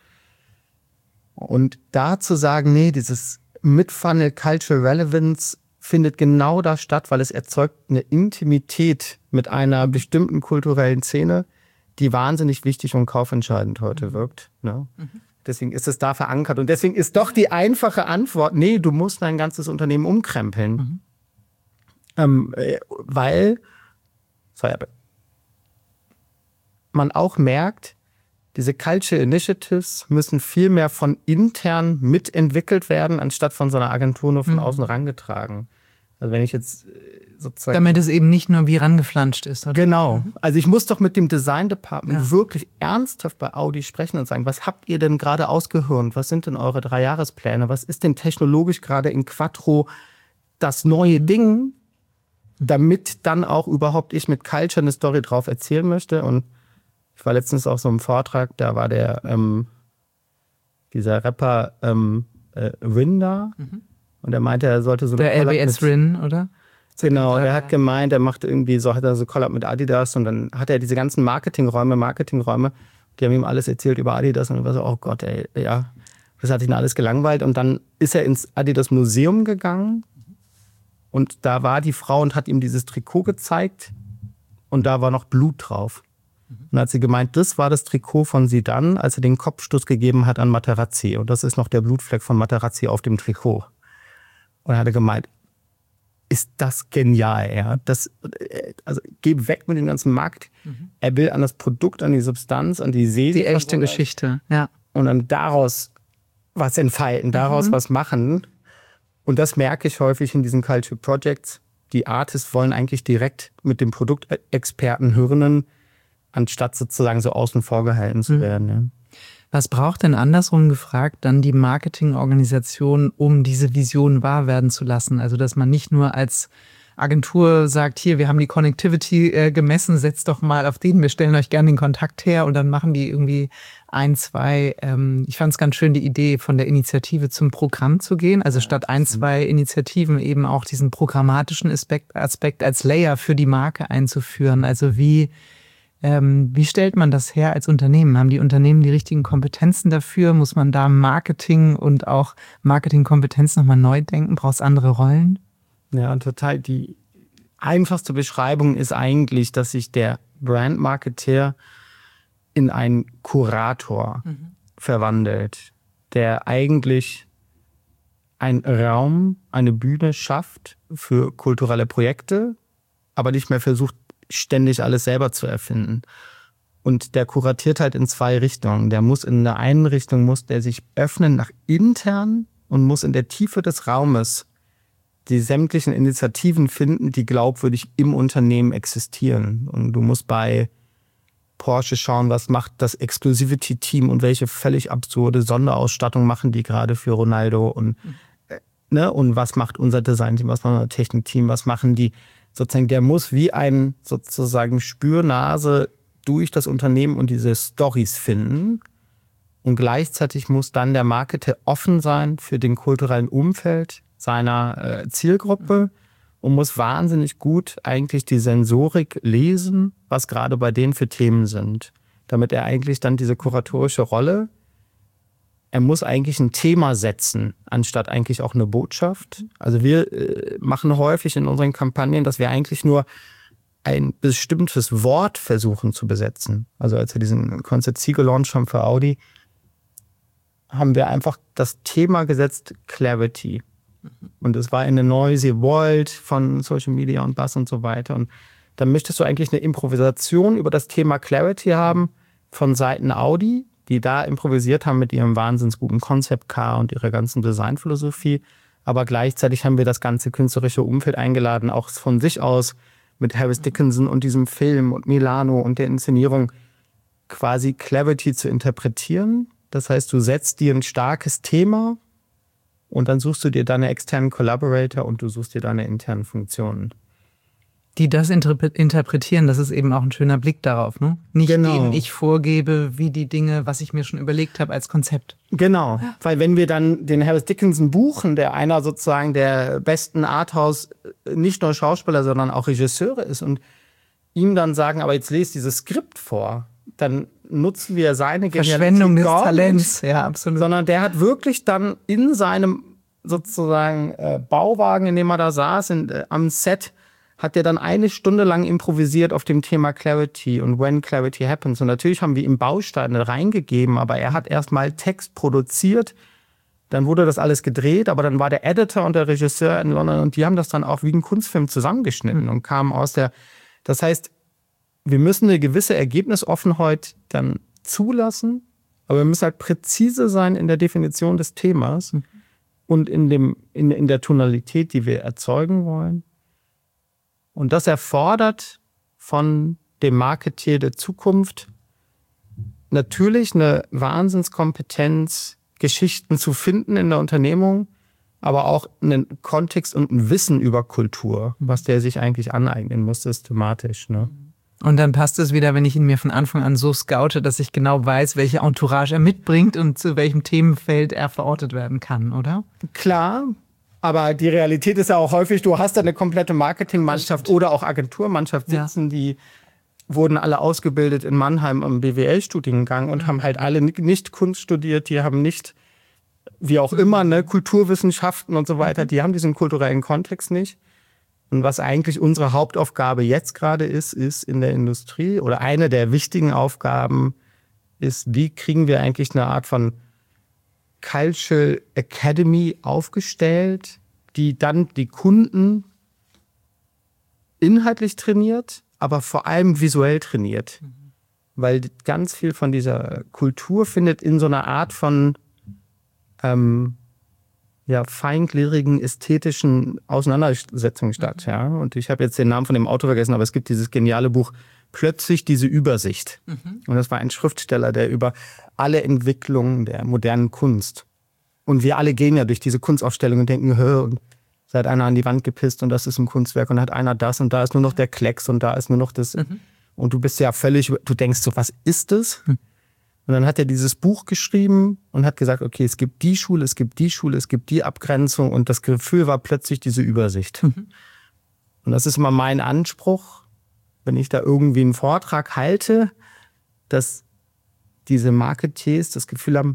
Und da zu sagen, nee, dieses Mid-Funnel Cultural Relevance findet genau da statt, weil es erzeugt eine Intimität mit einer bestimmten kulturellen Szene, die wahnsinnig wichtig und kaufentscheidend heute wirkt, ne? Mhm. Deswegen ist es da verankert. Und deswegen ist doch die einfache Antwort, nee, du musst dein ganzes Unternehmen umkrempeln. Mhm. Ähm, weil sorry, man auch merkt, diese Cultural Initiatives müssen viel mehr von intern mitentwickelt werden, anstatt von so einer Agentur nur von mhm. außen rangetragen. Also wenn ich jetzt sozusagen... Damit es eben nicht nur wie rangeflanscht ist. Oder? Genau. Also ich muss doch mit dem Design Department ja. wirklich ernsthaft bei Audi sprechen und sagen, was habt ihr denn gerade ausgehirnt? Was sind denn eure Dreijahrespläne? Was ist denn technologisch gerade in Quattro das neue Ding, damit dann auch überhaupt ich mit Culture eine Story drauf erzählen möchte? Und ich war letztens auf so einem Vortrag, da war der ähm, dieser Rapper ähm, äh, Rin da. Mhm. Und er meinte, er sollte so der L B S Rin, oder? Genau, er hat gemeint, er macht irgendwie so, hat er so Collab mit Adidas und dann hat er diese ganzen Marketingräume, Marketingräume, die haben ihm alles erzählt über Adidas und er war so, oh Gott, ey, ja, das hat ihn alles gelangweilt. Und dann ist er ins Adidas Museum gegangen und da war die Frau und hat ihm dieses Trikot gezeigt und da war noch Blut drauf. Und dann hat sie gemeint, das war das Trikot von Zidane, als er den Kopfstoß gegeben hat an Materazzi. Und das ist noch der Blutfleck von Materazzi auf dem Trikot. Und er hatte gemeint, ist das genial, ja. Das, also geh weg mit dem ganzen Markt. Mhm. Er will an das Produkt, an die Substanz, an die Seele. Die echte Geschichte, ja. Und dann daraus was entfalten, daraus mhm. was machen. Und das merke ich häufig in diesen Culture Projects. Die Artists wollen eigentlich direkt mit dem Produktexperten Hirnen, anstatt sozusagen so außen vor gehalten zu werden. Mhm. Ja. Was braucht denn andersrum gefragt dann die Marketingorganisation, um diese Vision wahr werden zu lassen? Also dass man nicht nur als Agentur sagt, hier, wir haben die Connectivity äh, gemessen, setzt doch mal auf den, wir stellen euch gerne den Kontakt her und dann machen die irgendwie ein, zwei, ähm, ich fand es ganz schön, die Idee von der Initiative zum Programm zu gehen, also statt ein, zwei Initiativen eben auch diesen programmatischen Aspekt, Aspekt als Layer für die Marke einzuführen. Also wie Ähm, wie stellt man das her als Unternehmen? Haben die Unternehmen die richtigen Kompetenzen dafür? Muss man da Marketing und auch Marketingkompetenz nochmal neu denken? Braucht es andere Rollen? Ja, total. Die, einfachste Beschreibung ist eigentlich, dass sich der Brandmarketer in einen Kurator mhm. verwandelt, der eigentlich einen Raum, eine Bühne schafft für kulturelle Projekte, aber nicht mehr versucht, ständig alles selber zu erfinden. Und der kuratiert halt in zwei Richtungen. Der muss in der einen Richtung, muss der sich öffnen nach intern und muss in der Tiefe des Raumes die sämtlichen Initiativen finden, die glaubwürdig im Unternehmen existieren. Und du musst bei Porsche schauen, was macht das Exclusivity-Team und welche völlig absurde Sonderausstattung machen die gerade für Ronaldo und, äh, ne, und was macht unser Design-Team, was macht unser Technik-Team, was machen die, sozusagen, der muss wie ein sozusagen Spürnase durch das Unternehmen und diese Storys finden und gleichzeitig muss dann der Marketer offen sein für den kulturellen Umfeld seiner äh, Zielgruppe und muss wahnsinnig gut eigentlich die Sensorik lesen, was gerade bei denen für Themen sind. Damit er eigentlich dann diese kuratorische Rolle, er muss eigentlich ein Thema setzen, anstatt eigentlich auch eine Botschaft. Also wir äh, machen häufig in unseren Kampagnen, dass wir eigentlich nur ein bestimmtes Wort versuchen zu besetzen. Also als wir diesen Concept C gelauncht haben für Audi, haben wir einfach das Thema gesetzt, Clarity. Und es war eine noisy world von Social Media und Buzz und so weiter. Und dann möchtest du eigentlich eine Improvisation über das Thema Clarity haben von Seiten Audi, die da improvisiert haben mit ihrem wahnsinns guten Concept Car und ihrer ganzen Designphilosophie. Aber gleichzeitig haben wir das ganze künstlerische Umfeld eingeladen, auch von sich aus mit Harris Dickinson und diesem Film und Milano und der Inszenierung quasi Clarity zu interpretieren. Das heißt, du setzt dir ein starkes Thema und dann suchst du dir deine externen Collaborator und du suchst dir deine internen Funktionen. Die das interpretieren, das ist eben auch ein schöner Blick darauf, ne? Nicht genau. denen ich vorgebe, wie die Dinge, was ich mir schon überlegt habe als Konzept. Genau, ja. Weil wenn wir dann den Harris Dickinson buchen, der einer sozusagen der besten Arthouse, nicht nur Schauspieler, sondern auch Regisseure ist und ihm dann sagen, aber jetzt lest dieses Skript vor, dann nutzen wir seine Verschwendung des Genialität Talents, ja, absolut. Sondern der hat wirklich dann in seinem sozusagen äh, Bauwagen, in dem er da saß, in, äh, am Set, hat der dann eine Stunde lang improvisiert auf dem Thema Clarity und When Clarity Happens. Und natürlich haben wir ihm Bausteine reingegeben, aber er hat erstmal Text produziert, dann wurde das alles gedreht, aber dann war der Editor und der Regisseur in London und die haben das dann auch wie ein Kunstfilm zusammengeschnitten mhm. und kamen aus der, das heißt, wir müssen eine gewisse Ergebnisoffenheit dann zulassen, aber wir müssen halt präzise sein in der Definition des Themas mhm. und in, dem, in, in der Tonalität, die wir erzeugen wollen. Und das erfordert von dem Marketeer der Zukunft natürlich eine Wahnsinnskompetenz, Geschichten zu finden in der Unternehmung, aber auch einen Kontext und ein Wissen über Kultur, was der sich eigentlich aneignen muss, systematisch, ne? Und dann passt es wieder, wenn ich ihn mir von Anfang an so scoute, dass ich genau weiß, welche Entourage er mitbringt und zu welchem Themenfeld er verortet werden kann, oder? Klar, aber die Realität ist ja auch häufig, du hast da eine komplette Marketingmannschaft oder auch Agenturmannschaft sitzen, ja. Die wurden alle ausgebildet in Mannheim im B W L-Studiengang und haben halt alle nicht Kunst studiert, die haben nicht, wie auch immer, ne, Kulturwissenschaften und so weiter, die haben diesen kulturellen Kontext nicht. Und was eigentlich unsere Hauptaufgabe jetzt gerade ist, ist in der Industrie oder eine der wichtigen Aufgaben ist, wie kriegen wir eigentlich eine Art von Cultural Academy aufgestellt, die dann die Kunden inhaltlich trainiert, aber vor allem visuell trainiert. Mhm. Weil ganz viel von dieser Kultur findet in so einer Art von ähm, ja, feingliedrigen, ästhetischen Auseinandersetzungen statt. Mhm. Ja? Und ich habe jetzt den Namen von dem Autor vergessen, aber es gibt dieses geniale Buch Plötzlich diese Übersicht. Mhm. Und das war ein Schriftsteller, der über alle Entwicklungen der modernen Kunst. Und wir alle gehen ja durch diese Kunstausstellung und denken, hör, und da hat einer an die Wand gepisst und das ist ein Kunstwerk und da hat einer das und da ist nur noch der Klecks und da ist nur noch das. Mhm. Und du bist ja völlig, du denkst so, was ist das? Mhm. Und dann hat er dieses Buch geschrieben und hat gesagt, okay, es gibt die Schule, es gibt die Schule, es gibt die Abgrenzung und das Gefühl war plötzlich diese Übersicht. Mhm. Und das ist immer mein Anspruch, wenn ich da irgendwie einen Vortrag halte, dass diese Marketeers das Gefühl haben,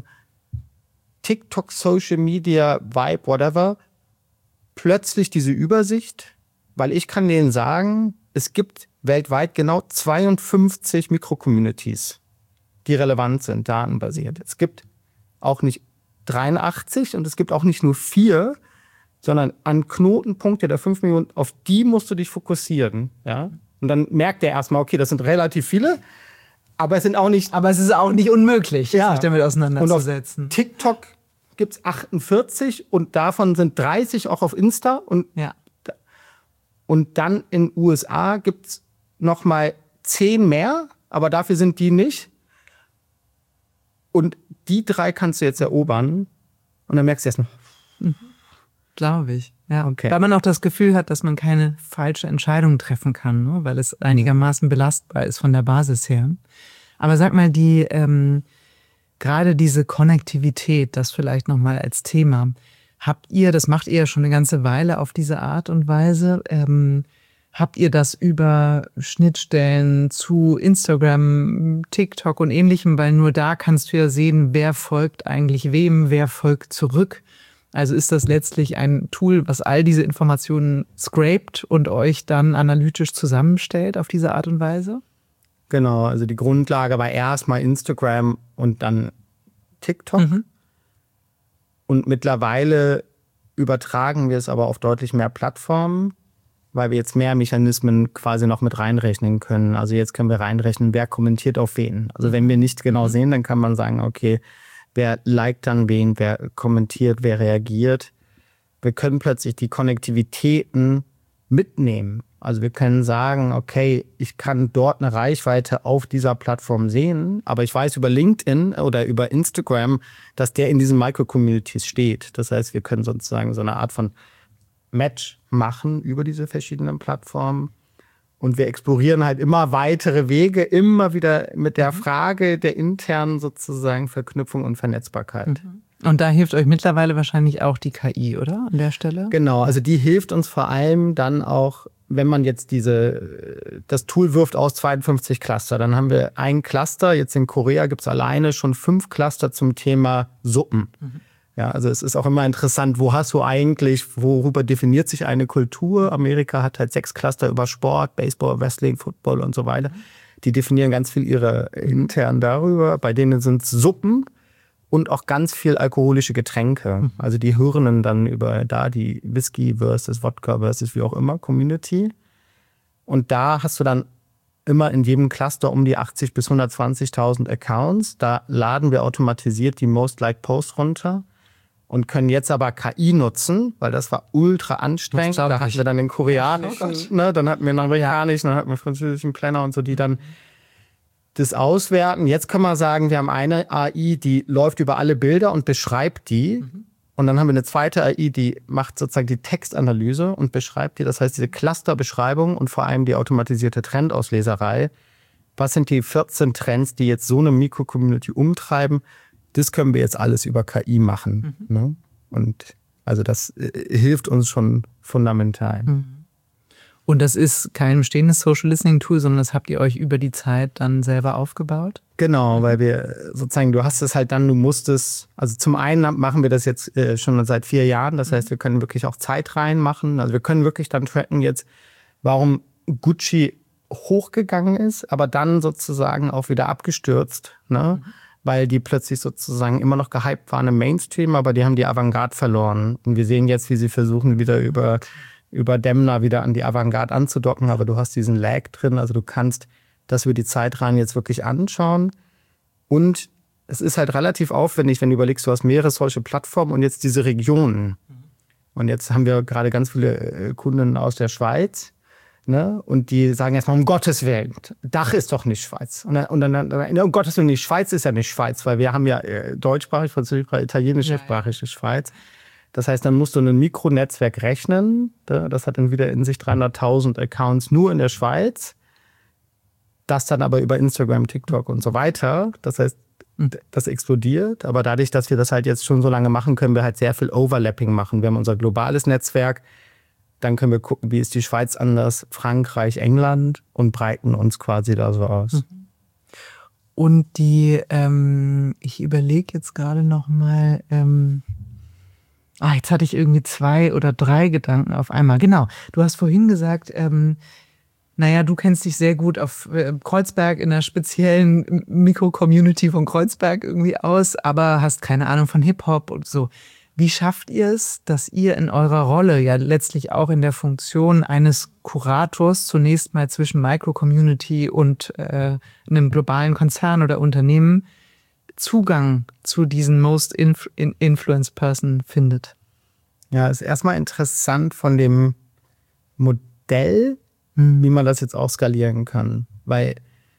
TikTok, Social Media, Vibe, whatever, plötzlich diese Übersicht weil ich kann denen sagen, es gibt weltweit genau zweiundfünfzig Mikrocommunities, die relevant sind, datenbasiert. Es gibt auch nicht dreiundachtzig und es gibt auch nicht nur vier, sondern an Knotenpunkte der fünf Millionen, auf die musst du dich fokussieren. Ja? Und dann merkt er erstmal, okay, das sind relativ viele, aber es sind auch nicht... Aber es ist auch nicht unmöglich, ja. sich damit auseinanderzusetzen. Und auf TikTok gibt es achtundvierzig und davon sind dreißig auch auf Insta. Und, ja. und dann in den U S A gibt es nochmal zehn mehr, aber dafür sind die nicht. Und die drei kannst du jetzt erobern und dann merkst du erstmal... Mhm. Glaube ich, ja. Okay. Weil man auch das Gefühl hat, dass man keine falsche Entscheidung treffen kann, ne? Weil es einigermaßen belastbar ist von der Basis her. Aber sag mal, die ähm, gerade diese Konnektivität, das vielleicht nochmal als Thema, habt ihr, das macht ihr ja schon eine ganze Weile auf diese Art und Weise, ähm, habt ihr das über Schnittstellen zu Instagram, TikTok und Ähnlichem, weil nur da kannst du ja sehen, wer folgt eigentlich wem, wer folgt zurück. Also ist das letztlich ein Tool, was all diese Informationen scrapt und euch dann analytisch zusammenstellt auf diese Art und Weise? Genau, also die Grundlage war erstmal Instagram und dann TikTok. Mhm. Und mittlerweile übertragen wir es aber auf deutlich mehr Plattformen, weil wir jetzt mehr Mechanismen quasi noch mit reinrechnen können. Also jetzt können wir reinrechnen, wer kommentiert auf wen. Also wenn wir nicht genau sehen, dann kann man sagen, okay, wer liked dann wen, wer kommentiert, wer reagiert. Wir können plötzlich die Konnektivitäten mitnehmen. Also wir können sagen, okay, ich kann dort eine Reichweite auf dieser Plattform sehen, aber ich weiß über LinkedIn oder über Instagram, dass der in diesen Micro-Communities steht. Das heißt, wir können sozusagen so eine Art von Match machen über diese verschiedenen Plattformen. Und wir explorieren halt immer weitere Wege, immer wieder mit der Frage der internen sozusagen Verknüpfung und Vernetzbarkeit. Und da hilft euch mittlerweile wahrscheinlich auch die K I, oder? An der Stelle? Genau, also die hilft uns vor allem dann auch, wenn man jetzt diese, das Tool wirft aus zweiundfünfzig Cluster, dann haben wir ein Cluster, jetzt in Korea gibt es alleine schon fünf Cluster zum Thema Suppen. Mhm. Ja, also es ist auch immer interessant, wo hast du eigentlich, worüber definiert sich eine Kultur? Amerika hat halt sechs Cluster über Sport, Baseball, Wrestling, Football und so weiter. Die definieren ganz viel ihre intern darüber. Bei denen sind es Suppen und auch ganz viel alkoholische Getränke. Also die hören dann über da die Whisky versus Wodka versus wie auch immer Community. Und da hast du dann immer in jedem Cluster um die achtzig bis hundertzwanzigtausend Accounts. Da laden wir automatisiert die Most Liked Posts runter. Und können jetzt aber K I nutzen, weil das war ultra anstrengend. Da hatten wir dann den koreanischen, ne, dann hatten wir den amerikanischen, dann hatten wir französischen Planner und so, die dann das auswerten. Jetzt können wir sagen, wir haben eine A I, die läuft über alle Bilder und beschreibt die. Mhm. Und dann haben wir eine zweite A I, die macht sozusagen die Textanalyse und beschreibt die. Das heißt, diese Clusterbeschreibung und vor allem die automatisierte Trendausleserei. Was sind die vierzehn Trends, die jetzt so eine Mikro-Community umtreiben? Das können wir jetzt alles über K I machen. Mhm. Ne? Und also das äh, hilft uns schon fundamental. Mhm. Und das ist kein bestehendes Social Listening Tool, sondern das habt ihr euch über die Zeit dann selber aufgebaut? Genau, weil wir sozusagen, du hast es halt dann, du musst es, also zum einen machen wir das jetzt äh, schon seit vier Jahren. Das heißt, wir können wirklich auch Zeit reinmachen. Also wir können wirklich dann tracken jetzt, warum Gucci hochgegangen ist, aber dann sozusagen auch wieder abgestürzt, ne? Mhm. Weil die plötzlich sozusagen immer noch gehypt waren im Mainstream, aber die haben die Avantgarde verloren. Und wir sehen jetzt, wie sie versuchen, wieder über, über Demna wieder an die Avantgarde anzudocken, aber du hast diesen Lag drin, also du kannst das über die Zeit rein jetzt wirklich anschauen. Und es ist halt relativ aufwendig, wenn du überlegst, du hast mehrere solche Plattformen und jetzt diese Regionen. Und jetzt haben wir gerade ganz viele Kunden aus der Schweiz. Ne? Und die sagen erstmal, um Gottes Willen, Dach ist doch nicht Schweiz. Und dann, und dann, um Gottes Willen, die Schweiz ist ja nicht Schweiz, weil wir haben ja äh, deutschsprachig, französischsprachig, italienischsprachige Schweiz. Das heißt, dann musst du ein Mikronetzwerk rechnen. Ne? Das hat dann wieder in sich dreihunderttausend Accounts nur in der Schweiz. Das dann aber über Instagram, TikTok und so weiter. Das heißt, das explodiert. Aber dadurch, dass wir das halt jetzt schon so lange machen, können wir halt sehr viel Overlapping machen. Wir haben unser globales Netzwerk. Dann können wir gucken, wie ist die Schweiz anders, Frankreich, England und breiten uns quasi da so aus. Und die, ähm, ich überlege jetzt gerade noch mal, ähm, Ah, jetzt hatte ich irgendwie zwei oder drei Gedanken auf einmal. Genau, du hast vorhin gesagt, ähm, naja, du kennst dich sehr gut auf äh, Kreuzberg in einer speziellen Mikro-Community von Kreuzberg irgendwie aus, aber hast keine Ahnung von Hip-Hop und so. Wie schafft ihr es, dass ihr in eurer Rolle, ja letztlich auch in der Funktion eines Kurators, zunächst mal zwischen Micro-Community und äh, einem globalen Konzern oder Unternehmen, Zugang zu diesen Most Inf- Influenced Person findet? Ja, ist erstmal interessant von dem Modell, hm. wie man das jetzt auch skalieren kann. Weil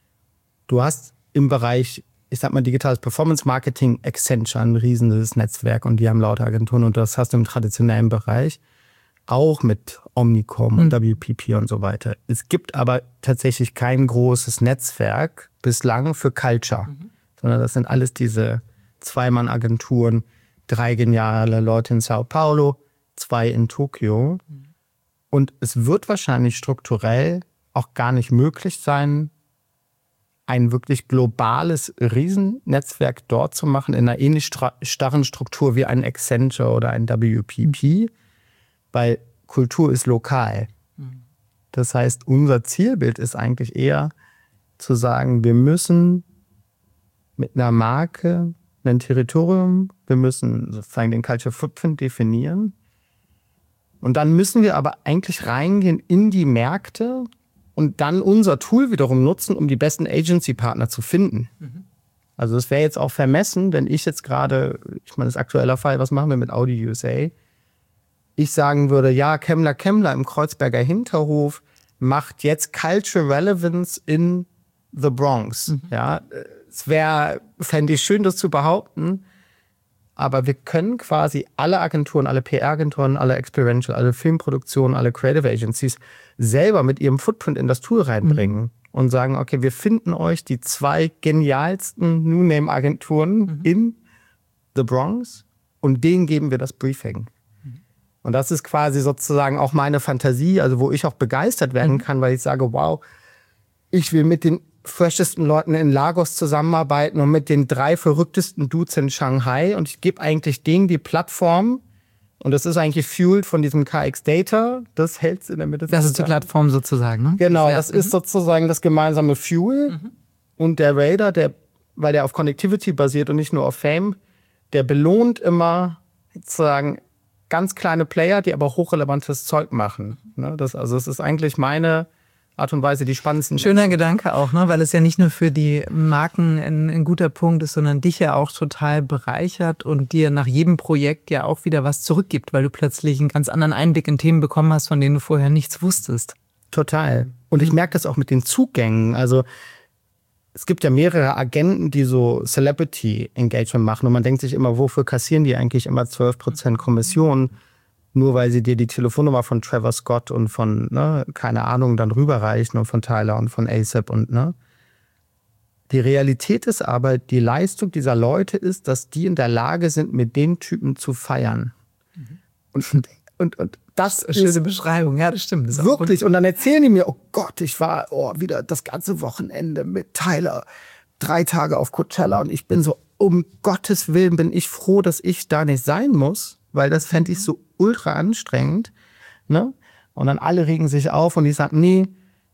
du hast im Bereich, ich sag mal, digitales Performance Marketing, Accenture, ein riesiges Netzwerk und die haben lauter Agenturen und das hast du im traditionellen Bereich auch mit Omnicom hm. und W P P und so weiter. Es gibt aber tatsächlich kein großes Netzwerk bislang für Culture. Mhm. Sondern das sind alles diese Zweimann-Agenturen, drei geniale Leute in Sao Paulo, zwei in Tokio. Mhm. Und es wird wahrscheinlich strukturell auch gar nicht möglich sein, ein wirklich globales Riesennetzwerk dort zu machen, in einer ähnlich starren Struktur wie ein Accenture oder ein W P P, mhm. weil Kultur ist lokal. Mhm. Das heißt, unser Zielbild ist eigentlich eher zu sagen, wir müssen mit einer Marke ein Territorium, wir müssen sozusagen den Culture Footprint definieren. Und dann müssen wir aber eigentlich reingehen in die Märkte und dann unser Tool wiederum nutzen, um die besten Agency-Partner zu finden. Mhm. Also es wäre jetzt auch vermessen, wenn ich jetzt gerade, ich meine, das aktuelle Fall, was machen wir mit Audi U S A? Ich sagen würde, ja, Kemmler Kemmler im Kreuzberger Hinterhof macht jetzt Culture Relevance in the Bronx. Mhm. Ja, es wäre, fände ich schön, das zu behaupten, aber wir können quasi alle Agenturen, alle P R-Agenturen, alle Experiential, alle Filmproduktionen, alle Creative Agencies selber mit ihrem Footprint in das Tool reinbringen mhm. und sagen, okay, wir finden euch die zwei genialsten New-Name-Agenturen mhm. in the Bronx und denen geben wir das Briefing. Mhm. Und das ist quasi sozusagen auch meine Fantasie, also wo ich auch begeistert werden mhm. kann, weil ich sage, wow, ich will mit den freshesten Leuten in Lagos zusammenarbeiten und mit den drei verrücktesten Dudes in Shanghai. Und ich gebe eigentlich denen die Plattform. Und das ist eigentlich fueled von diesem K X Data. Das hält es in der Mitte. Das ist die Plattform sozusagen, ne? Genau, das ja. ist sozusagen das gemeinsame Fuel. Mhm. Und der Radar, der, weil der auf Connectivity basiert und nicht nur auf Fame, der belohnt immer sozusagen ganz kleine Player, die aber hochrelevantes Zeug machen. Ne? Das, also es ist eigentlich meine Art und Weise die spannendsten. Schöner Menschen. Gedanke auch, ne? Weil es ja nicht nur für die Marken ein, ein guter Punkt ist, sondern dich ja auch total bereichert und dir nach jedem Projekt ja auch wieder was zurückgibt, weil du plötzlich einen ganz anderen Einblick in Themen bekommen hast, von denen du vorher nichts wusstest. Total. Und ich merke das auch mit den Zugängen. Also es gibt ja mehrere Agenten, die so Celebrity-Engagement machen und man denkt sich immer, wofür kassieren die eigentlich immer zwölf Prozent Kommission? Nur weil sie dir die Telefonnummer von Trevor Scott und von, ne, keine Ahnung, dann rüberreichen und von Tyler und von A$AP und, ne. Die Realität ist aber, die Leistung dieser Leute ist, dass die in der Lage sind, mit den Typen zu feiern. Mhm. Und, und, und das ist eine schöne Beschreibung, ja, das stimmt. Das wirklich. Und dann erzählen die mir, oh Gott, ich war oh, wieder das ganze Wochenende mit Tyler, drei Tage auf Coachella und ich bin so, um Gottes Willen bin ich froh, dass ich da nicht sein muss, weil das fände ich so ultra anstrengend, ne? Und dann alle regen sich auf und die sagen, nee,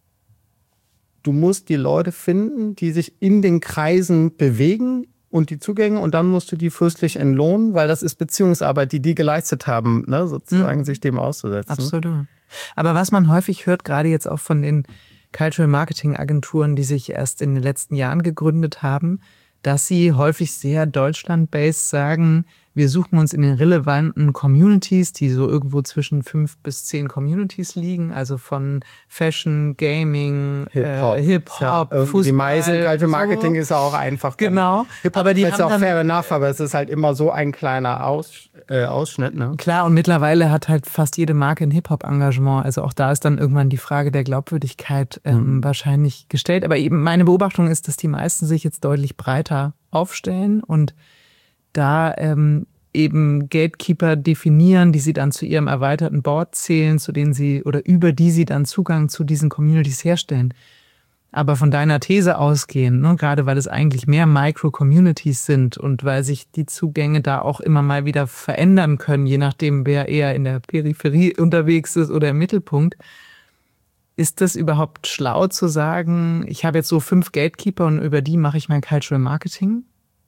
du musst die Leute finden, die sich in den Kreisen bewegen und die Zugänge und dann musst du die fürstlich entlohnen, weil das ist Beziehungsarbeit, die die geleistet haben, ne? Sozusagen mhm. sich dem auszusetzen. Absolut. Aber was man häufig hört, gerade jetzt auch von den Cultural Marketing Agenturen, die sich erst in den letzten Jahren gegründet haben, dass sie häufig sehr Deutschland-based sagen, wir suchen uns in den relevanten Communities, die so irgendwo zwischen fünf bis zehn Communities liegen, also von Fashion, Gaming, Hip-Hop, äh, Hip ja, Fußball. Die meisten Cultural Marketing so. Ist auch einfach. Genau. Hip-Hop aber die ist auch fair enough, aber es ist halt immer so ein kleiner Aus, äh, Ausschnitt. Ne? Klar, und mittlerweile hat halt fast jede Marke ein Hip-Hop-Engagement. Also auch da ist dann irgendwann die Frage der Glaubwürdigkeit ähm, mhm. wahrscheinlich gestellt. Aber eben meine Beobachtung ist, dass die meisten sich jetzt deutlich breiter aufstellen und da ähm, eben Gatekeeper definieren, die sie dann zu ihrem erweiterten Board zählen, zu denen sie oder über die sie dann Zugang zu diesen Communities herstellen. Aber von deiner These ausgehend, ne, gerade weil es eigentlich mehr Micro-Communities sind und weil sich die Zugänge da auch immer mal wieder verändern können, je nachdem, wer eher in der Peripherie unterwegs ist oder im Mittelpunkt, ist das überhaupt schlau zu sagen, ich habe jetzt so fünf Gatekeeper und über die mache ich mein Cultural Marketing?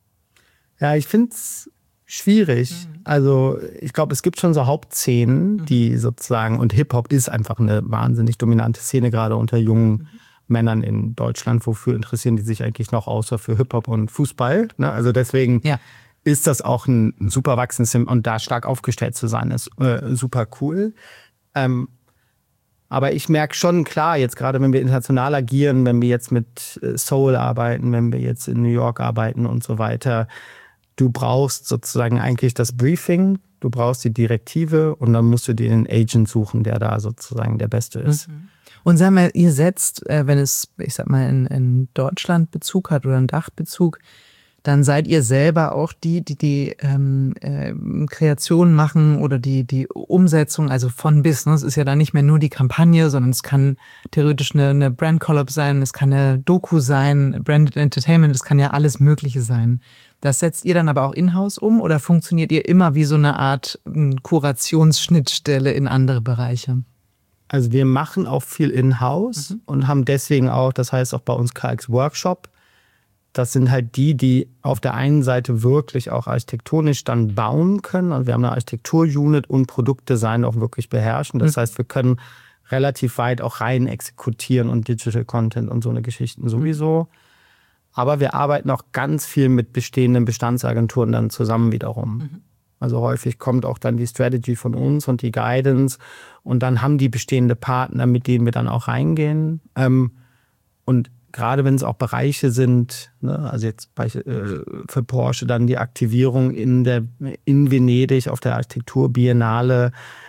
Ja, ich finde es schwierig. Mhm. Also ich glaube, es gibt schon so Hauptszenen, mhm. die sozusagen, und Hip-Hop ist einfach eine wahnsinnig dominante Szene, gerade unter jungen mhm. Männern in Deutschland. Wofür interessieren die sich eigentlich noch außer für Hip-Hop und Fußball? Ne? Also deswegen ja. ist das auch ein, ein super wachsendes und da stark aufgestellt zu sein, ist äh, super cool. Ähm, aber ich merke schon, klar, jetzt gerade wenn wir international agieren, wenn wir jetzt mit Soul arbeiten, wenn wir jetzt in New York arbeiten und so weiter, du brauchst sozusagen eigentlich das Briefing, du brauchst die Direktive und dann musst du dir den Agent suchen, der da sozusagen der Beste ist. Mhm. Und sag mal, ihr setzt, wenn es, ich sag mal, in, in Deutschland Bezug hat oder einen Dachbezug, dann seid ihr selber auch die, die die ähm, äh, Kreation machen oder die die Umsetzung, also von bis. Ne? Es ist ja dann nicht mehr nur die Kampagne, sondern es kann theoretisch eine, eine Brand Collab sein, es kann eine Doku sein, Branded Entertainment, es kann ja alles Mögliche sein. Das setzt ihr dann aber auch in-house um oder funktioniert ihr immer wie so eine Art Kurationsschnittstelle in andere Bereiche? Also wir machen auch viel in-house mhm. und haben deswegen auch, das heißt auch bei uns K X Workshop, das sind halt die, die auf der einen Seite wirklich auch architektonisch dann bauen können. Also wir haben eine Architektur-Unit und Produktdesign auch wirklich beherrschen. Das mhm. heißt, wir können relativ weit auch rein exekutieren und Digital Content und so eine Geschichten sowieso. Aber wir arbeiten auch ganz viel mit bestehenden Bestandsagenturen dann zusammen wiederum. Mhm. Also häufig kommt auch dann die Strategy von uns und die Guidance und dann haben die bestehende Partner, mit denen wir dann auch reingehen. Und gerade wenn es auch Bereiche sind, ne, also jetzt bei, äh, für Porsche dann die Aktivierung in, der, in Venedig auf der Architekturbiennale,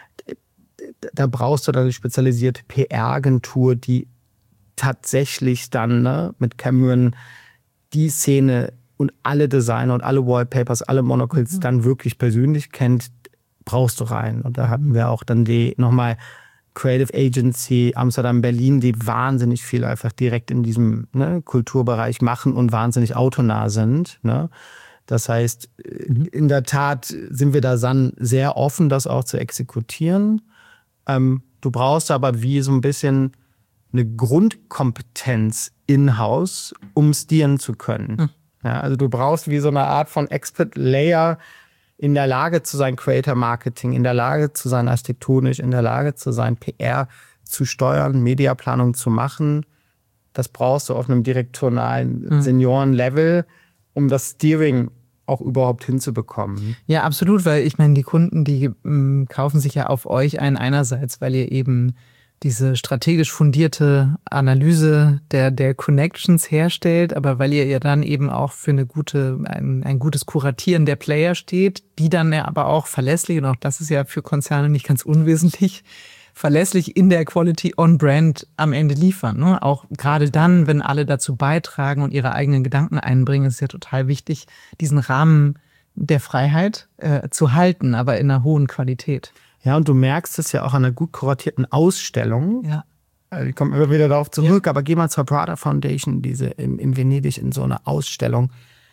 da brauchst du dann eine spezialisierte P R-Agentur, die tatsächlich dann ne, mit Cameron die Szene und alle Designer und alle Wallpapers, alle Monocles mhm. dann wirklich persönlich kennt, brauchst du rein. Und da hatten wir auch dann die nochmal Creative Agency Amsterdam, Berlin, die wahnsinnig viel einfach direkt in diesem ne, Kulturbereich machen und wahnsinnig autonah sind. Ne? Das heißt, mhm. in der Tat sind wir da dann sehr offen, das auch zu exekutieren. Ähm, du brauchst aber wie so ein bisschen eine Grundkompetenz in-house, um stieren zu können. Mhm. Ja, also du brauchst wie so eine Art von Expert-Layer, in der Lage zu sein, Creator-Marketing, in der Lage zu sein, architektonisch, in der Lage zu sein, P R zu steuern, Mediaplanung zu machen. Das brauchst du auf einem direktionalen mhm. Senioren-Level, um das Steering auch überhaupt hinzubekommen. Ja, absolut, weil ich meine, die Kunden, die m, kaufen sich ja auf euch ein, einerseits, weil ihr eben diese strategisch fundierte Analyse der, der Connections herstellt, aber weil ihr ja dann eben auch für eine gute, ein, ein gutes Kuratieren der Player steht, die dann ja aber auch verlässlich, und auch das ist ja für Konzerne nicht ganz unwesentlich, verlässlich in der Quality on Brand am Ende liefern. Ne? Auch gerade dann, wenn alle dazu beitragen und ihre eigenen Gedanken einbringen, ist es ja total wichtig, diesen Rahmen der Freiheit äh, zu halten, aber in einer hohen Qualität. Ja, und du merkst es ja auch an einer gut kuratierten Ausstellung. Ja. Also ich komme immer wieder darauf zurück, ja. aber geh mal zur Prada Foundation, diese in, in Venedig in so einer Ausstellung.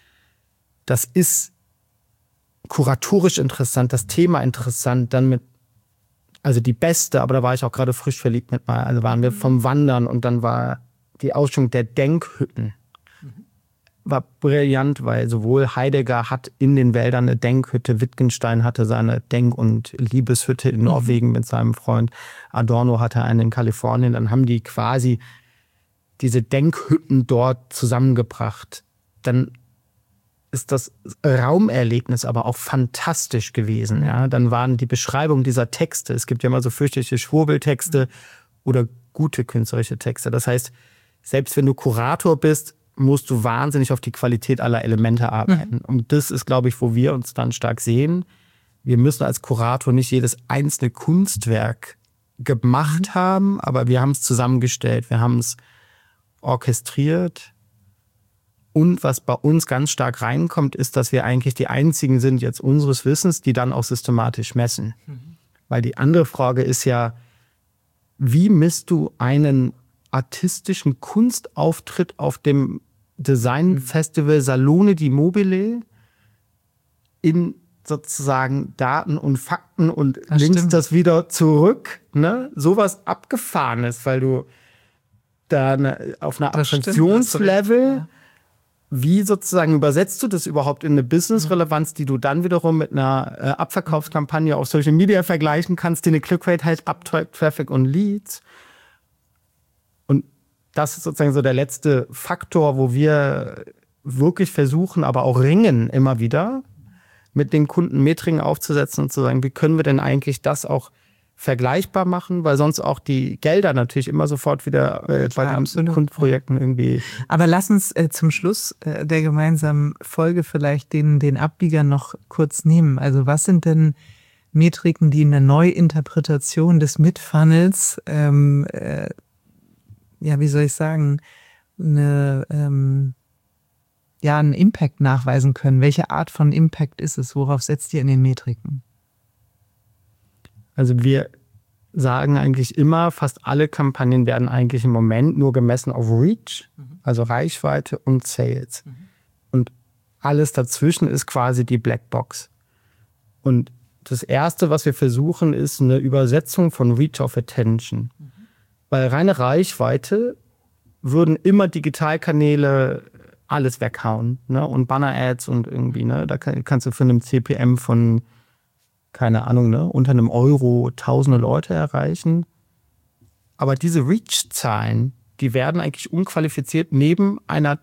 Das ist kuratorisch interessant, das Thema interessant, dann mit, also die beste, aber da war ich auch gerade frisch verliebt mit mal, also waren wir vom Wandern und dann war die Ausstellung der Denkhütten. War brillant, weil sowohl Heidegger hat in den Wäldern eine Denkhütte, Wittgenstein hatte seine Denk- und Liebeshütte in Norwegen mit seinem Freund, Adorno hatte eine in Kalifornien, dann haben die quasi diese Denkhütten dort zusammengebracht. Dann ist das Raumerlebnis aber auch fantastisch gewesen. Ja? Dann waren die Beschreibungen dieser Texte, es gibt ja immer so fürchterliche Schwurbeltexte oder gute künstlerische Texte. Das heißt, selbst wenn du Kurator bist, musst du wahnsinnig auf die Qualität aller Elemente arbeiten. Mhm. Und das ist, glaube ich, wo wir uns dann stark sehen. Wir müssen als Kurator nicht jedes einzelne Kunstwerk gemacht mhm. haben, aber wir haben es zusammengestellt, wir haben es orchestriert. Und was bei uns ganz stark reinkommt, ist, dass wir eigentlich die Einzigen sind, jetzt unseres Wissens, die dann auch systematisch messen. Mhm. Weil die andere Frage ist ja, wie misst du einen artistischen Kunstauftritt auf dem Designfestival Salone di Mobile in sozusagen Daten und Fakten und das links stimmt. das wieder zurück, ne? Sowas abgefahren ist, weil du da ne, auf einer Das stimmt, Abstraktionslevel, das ist richtig, wie sozusagen übersetzt du das überhaupt in eine Business-Relevanz, die du dann wiederum mit einer äh, Abverkaufskampagne auf Social Media vergleichen kannst, die eine Clickrate halt abträgt, Traffic und Leads. Und das ist sozusagen so der letzte Faktor, wo wir wirklich versuchen, aber auch ringen immer wieder, mit den Kunden Metriken aufzusetzen und zu sagen, wie können wir denn eigentlich das auch vergleichbar machen, weil sonst auch die Gelder natürlich immer sofort wieder äh, bei Ja, den absolut. Kundenprojekten irgendwie. Aber lass uns äh, zum Schluss äh, der gemeinsamen Folge vielleicht den, den Abbieger noch kurz nehmen. Also was sind denn Metriken, die in der Neuinterpretation des Mid-Funnels, ähm, äh, ja, wie soll ich sagen, eine, ähm, ja, einen Impact nachweisen können? Welche Art von Impact ist es? Worauf setzt ihr in den Metriken? Also wir sagen eigentlich immer, fast alle Kampagnen werden eigentlich im Moment nur gemessen auf Reach, mhm. also Reichweite und Sales. Mhm. Und alles dazwischen ist quasi die Blackbox. Und das Erste, was wir versuchen, ist eine Übersetzung von Reach auf Attention. Mhm. Weil reine Reichweite würden immer Digitalkanäle alles weghauen, ne? Und Banner-Ads und irgendwie, ne? Da kann, kannst du für einen C P M von keine Ahnung, ne, unter einem Euro tausende Leute erreichen. Aber diese Reach-Zahlen, die werden eigentlich unqualifiziert neben einer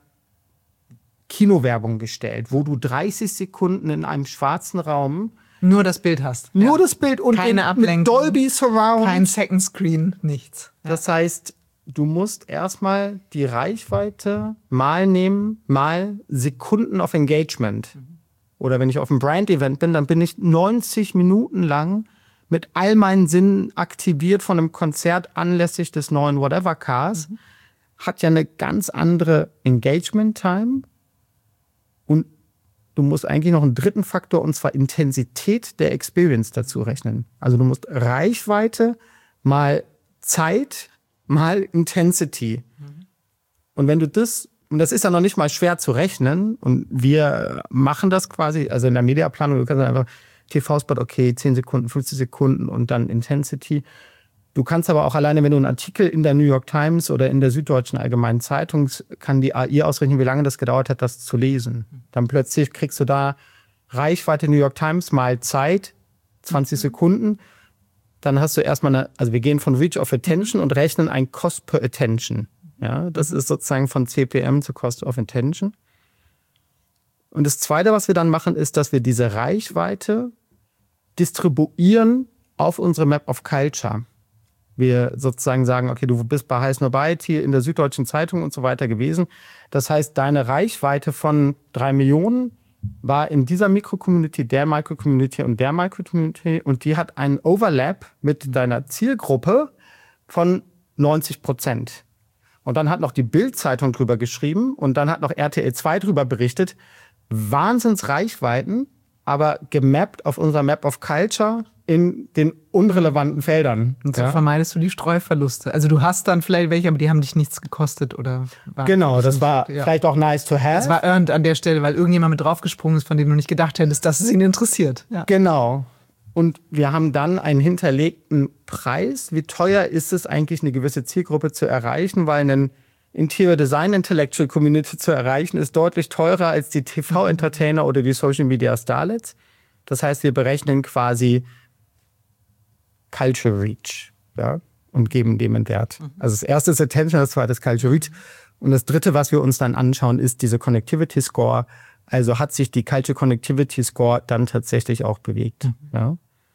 Kinowerbung gestellt, wo du dreißig Sekunden in einem schwarzen Raum nur das Bild hast. Nur ja. das Bild und keine in, Ablenkung, mit Dolby Surround. Kein Second Screen, nichts. Ja. Das heißt, du musst erstmal die Reichweite mal nehmen, mal Sekunden of Engagement. Mhm. Oder wenn ich auf einem Brand-Event bin, dann bin ich neunzig Minuten lang mit all meinen Sinnen aktiviert von einem Konzert anlässlich des neuen Whatever-Cars. Mhm. Hat ja eine ganz andere Engagement-Time. Und du musst eigentlich noch einen dritten Faktor, und zwar Intensität der Experience dazu rechnen. Also du musst Reichweite mal Zeit mal Intensity. Mhm. Und wenn du das Und das ist ja noch nicht mal schwer zu rechnen. Und wir machen das quasi, also in der Mediaplanung, du kannst einfach T V-Spot, okay, zehn Sekunden, fünfzehn Sekunden und dann Intensity. Du kannst aber auch alleine, wenn du einen Artikel in der New York Times oder in der Süddeutschen Allgemeinen Zeitung, kann die A I ausrechnen, wie lange das gedauert hat, das zu lesen. Dann plötzlich kriegst du da Reichweite New York Times mal Zeit, zwanzig Sekunden. Dann hast du erstmal eine, also wir gehen von Reach of Attention und rechnen ein Cost per Attention. Ja, das ist sozusagen von C P M zu Cost of Attention. Und das Zweite, was wir dann machen, ist, dass wir diese Reichweite distribuieren auf unsere Map of Culture. Wir sozusagen sagen, okay, du bist bei Heiß Nobeit hier in der Süddeutschen Zeitung und so weiter gewesen. Das heißt, deine Reichweite von drei Millionen war in dieser Mikro-Community, der Micro-Community und der Micro-Community. Und die hat einen Overlap mit deiner Zielgruppe von neunzig Prozent. Und dann hat noch die Bild-Zeitung drüber geschrieben und dann hat noch R T L zwei drüber berichtet. Wahnsinnsreichweiten, aber gemappt auf unserer Map of Culture in den unrelevanten Feldern. Und so ja? vermeidest du die Streuverluste. Also du hast dann vielleicht welche, aber die haben dich nichts gekostet oder war Genau, das war ja. vielleicht auch nice to have. Das war earned an der Stelle, weil irgendjemand mit draufgesprungen ist, von dem du nicht gedacht hättest, dass es ihn interessiert. Ja. Genau. Und wir haben dann einen hinterlegten Preis. Wie teuer ist es eigentlich, eine gewisse Zielgruppe zu erreichen? Weil einen Interior Design Intellectual Community zu erreichen, ist deutlich teurer als die T V-Entertainer oder die Social Media Starlets. Das heißt, wir berechnen quasi Culture Reach, ja, und geben dem einen Wert. Also das erste ist Attention, das zweite ist Culture Reach. Und das dritte, was wir uns dann anschauen, ist diese Connectivity Score. Also hat sich die Culture Connectivity Score dann tatsächlich auch bewegt. Mhm. Ja.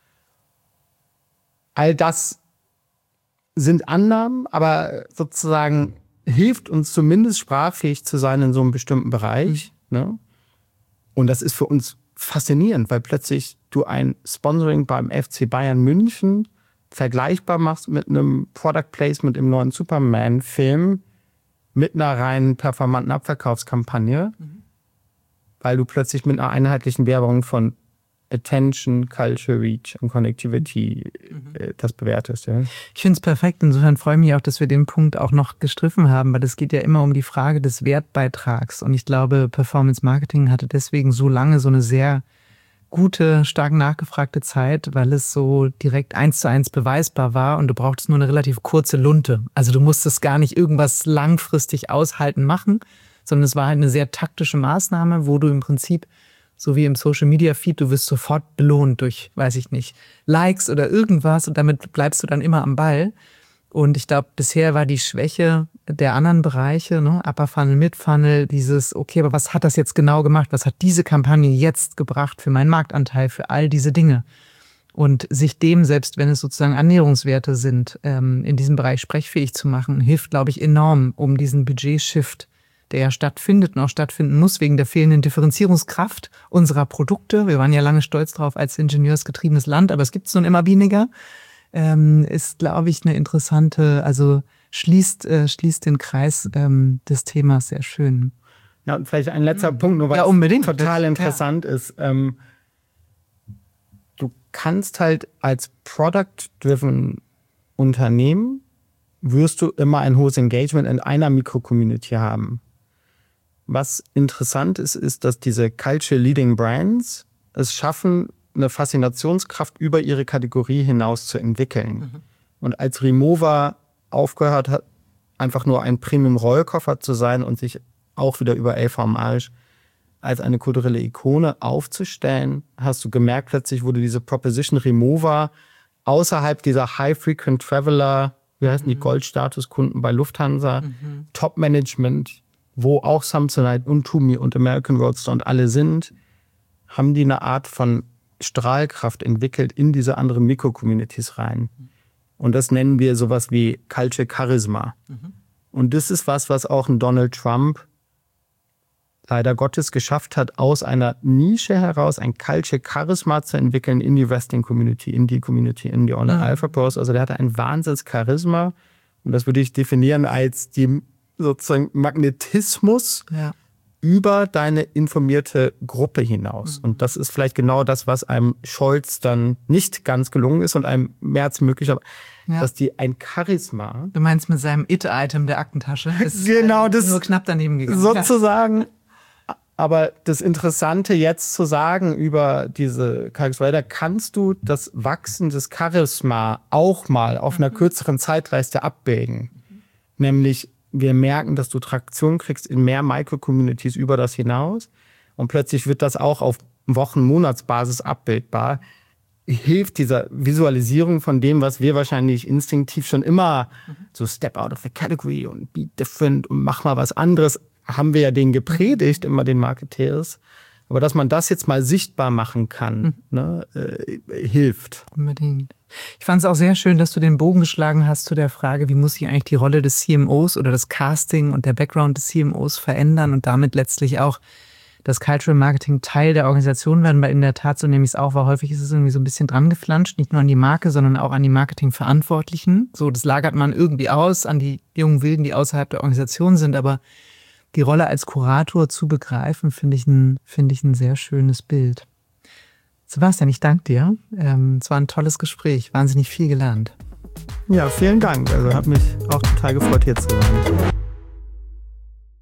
All das sind Annahmen, aber sozusagen hilft uns zumindest sprachfähig zu sein in so einem bestimmten Bereich. Mhm. Ne? Und das ist für uns faszinierend, weil plötzlich du ein Sponsoring beim F C Bayern München vergleichbar machst mit einem Product Placement im neuen Superman-Film mit einer rein performanten Abverkaufskampagne, mhm. weil du plötzlich mit einer einheitlichen Werbung von Attention, Culture, Reach und Connectivity mhm. das bewertest. Ja. Ich finde es perfekt. Insofern freue ich mich auch, dass wir den Punkt auch noch gestriffen haben, weil es geht ja immer um die Frage des Wertbeitrags. Und ich glaube, Performance Marketing hatte deswegen so lange so eine sehr gute, stark nachgefragte Zeit, weil es so direkt eins zu eins beweisbar war und du brauchtest nur eine relativ kurze Lunte. Also du musstest gar nicht irgendwas langfristig aushalten machen, sondern es war halt eine sehr taktische Maßnahme, wo du im Prinzip, so wie im Social-Media-Feed, du wirst sofort belohnt durch, weiß ich nicht, Likes oder irgendwas und damit bleibst du dann immer am Ball. Und ich glaube, bisher war die Schwäche der anderen Bereiche, ne, Upper Funnel, Mid Funnel, dieses, okay, aber was hat das jetzt genau gemacht? Was hat diese Kampagne jetzt gebracht für meinen Marktanteil, für all diese Dinge? Und sich dem, selbst wenn es sozusagen Annäherungswerte sind, ähm, in diesem Bereich sprechfähig zu machen, hilft, glaube ich, enorm, um diesen Budget-Shift, der ja stattfindet und auch stattfinden muss, wegen der fehlenden Differenzierungskraft unserer Produkte. Wir waren ja lange stolz drauf als ingenieursgetriebenes Land, aber es gibt es nun immer weniger. Ähm, ist, glaube ich, eine interessante, also schließt, äh, schließt den Kreis ähm, des Themas sehr schön. Ja, und vielleicht ein letzter mhm. Punkt, nur weil ja, unbedingt. es total interessant ja. ist. Ähm, du kannst halt als Product-driven Unternehmen, wirst du immer ein hohes Engagement in einer Mikro-Community haben. Was interessant ist, ist, dass diese Culture-Leading Brands es schaffen, eine Faszinationskraft über ihre Kategorie hinaus zu entwickeln. Mhm. Und als Rimowa aufgehört hat, einfach nur ein Premium-Rollkoffer zu sein und sich auch wieder über L V Mage als eine kulturelle Ikone aufzustellen, hast du gemerkt plötzlich, wurde diese Proposition Rimowa außerhalb dieser High-Frequent-Traveler, wie heißen die, mhm. Goldstatuskunden bei Lufthansa, mhm. Top-Management, wo auch Samsonite und Tumi und American Roadster und alle sind, haben die eine Art von Strahlkraft entwickelt in diese anderen Mikro-Communities rein. Und das nennen wir sowas wie Culture Charisma. Mhm. Und das ist was, was auch ein Donald Trump leider Gottes geschafft hat, aus einer Nische heraus ein Culture Charisma zu entwickeln in die Wrestling-Community, in die Community, in die Honor mhm. Alpha Pros. Also der hatte ein Wahnsinns Charisma. Und das würde ich definieren als die sozusagen Magnetismus ja. über deine informierte Gruppe hinaus. Mhm. Und das ist vielleicht genau das, was einem Scholz dann nicht ganz gelungen ist und einem Merz möglich, aber ja. dass die ein Charisma... Du meinst mit seinem It-Item der Aktentasche? Ist genau, das nur knapp daneben gegangen. Sozusagen. Ja. Aber das Interessante jetzt zu sagen über diese Charisma, da kannst du das Wachsen des Charisma auch mal auf mhm. einer kürzeren Zeitleiste abbilden. Mhm. Nämlich wir merken, dass du Traktion kriegst in mehr Micro-Communities über das hinaus und plötzlich wird das auch auf Wochen-, Monatsbasis abbildbar. Hilft dieser Visualisierung von dem, was wir wahrscheinlich instinktiv schon immer mhm. so step out of the category und be different und mach mal was anderes, haben wir ja den gepredigt, immer den Marketeers. Aber dass man das jetzt mal sichtbar machen kann, mhm. ne, äh, hilft. Unbedingt. Ich fand es auch sehr schön, dass du den Bogen geschlagen hast zu der Frage, wie muss sich eigentlich die Rolle des C M Os oder das Casting und der Background des C M Os verändern und damit letztlich auch das Cultural Marketing Teil der Organisation werden, weil in der Tat, so nehme ich es auch wahr, häufig ist es irgendwie so ein bisschen dran geflanscht, nicht nur an die Marke, sondern auch an die Marketingverantwortlichen. So, das lagert man irgendwie aus an die jungen Wilden, die außerhalb der Organisation sind, aber die Rolle als Kurator zu begreifen, finde ich ein, finde ich ein sehr schönes Bild. Sebastian, ich danke dir. Ähm, es war ein tolles Gespräch, wahnsinnig viel gelernt. Ja, vielen Dank. Also hat mich auch total gefreut, hier zu sein.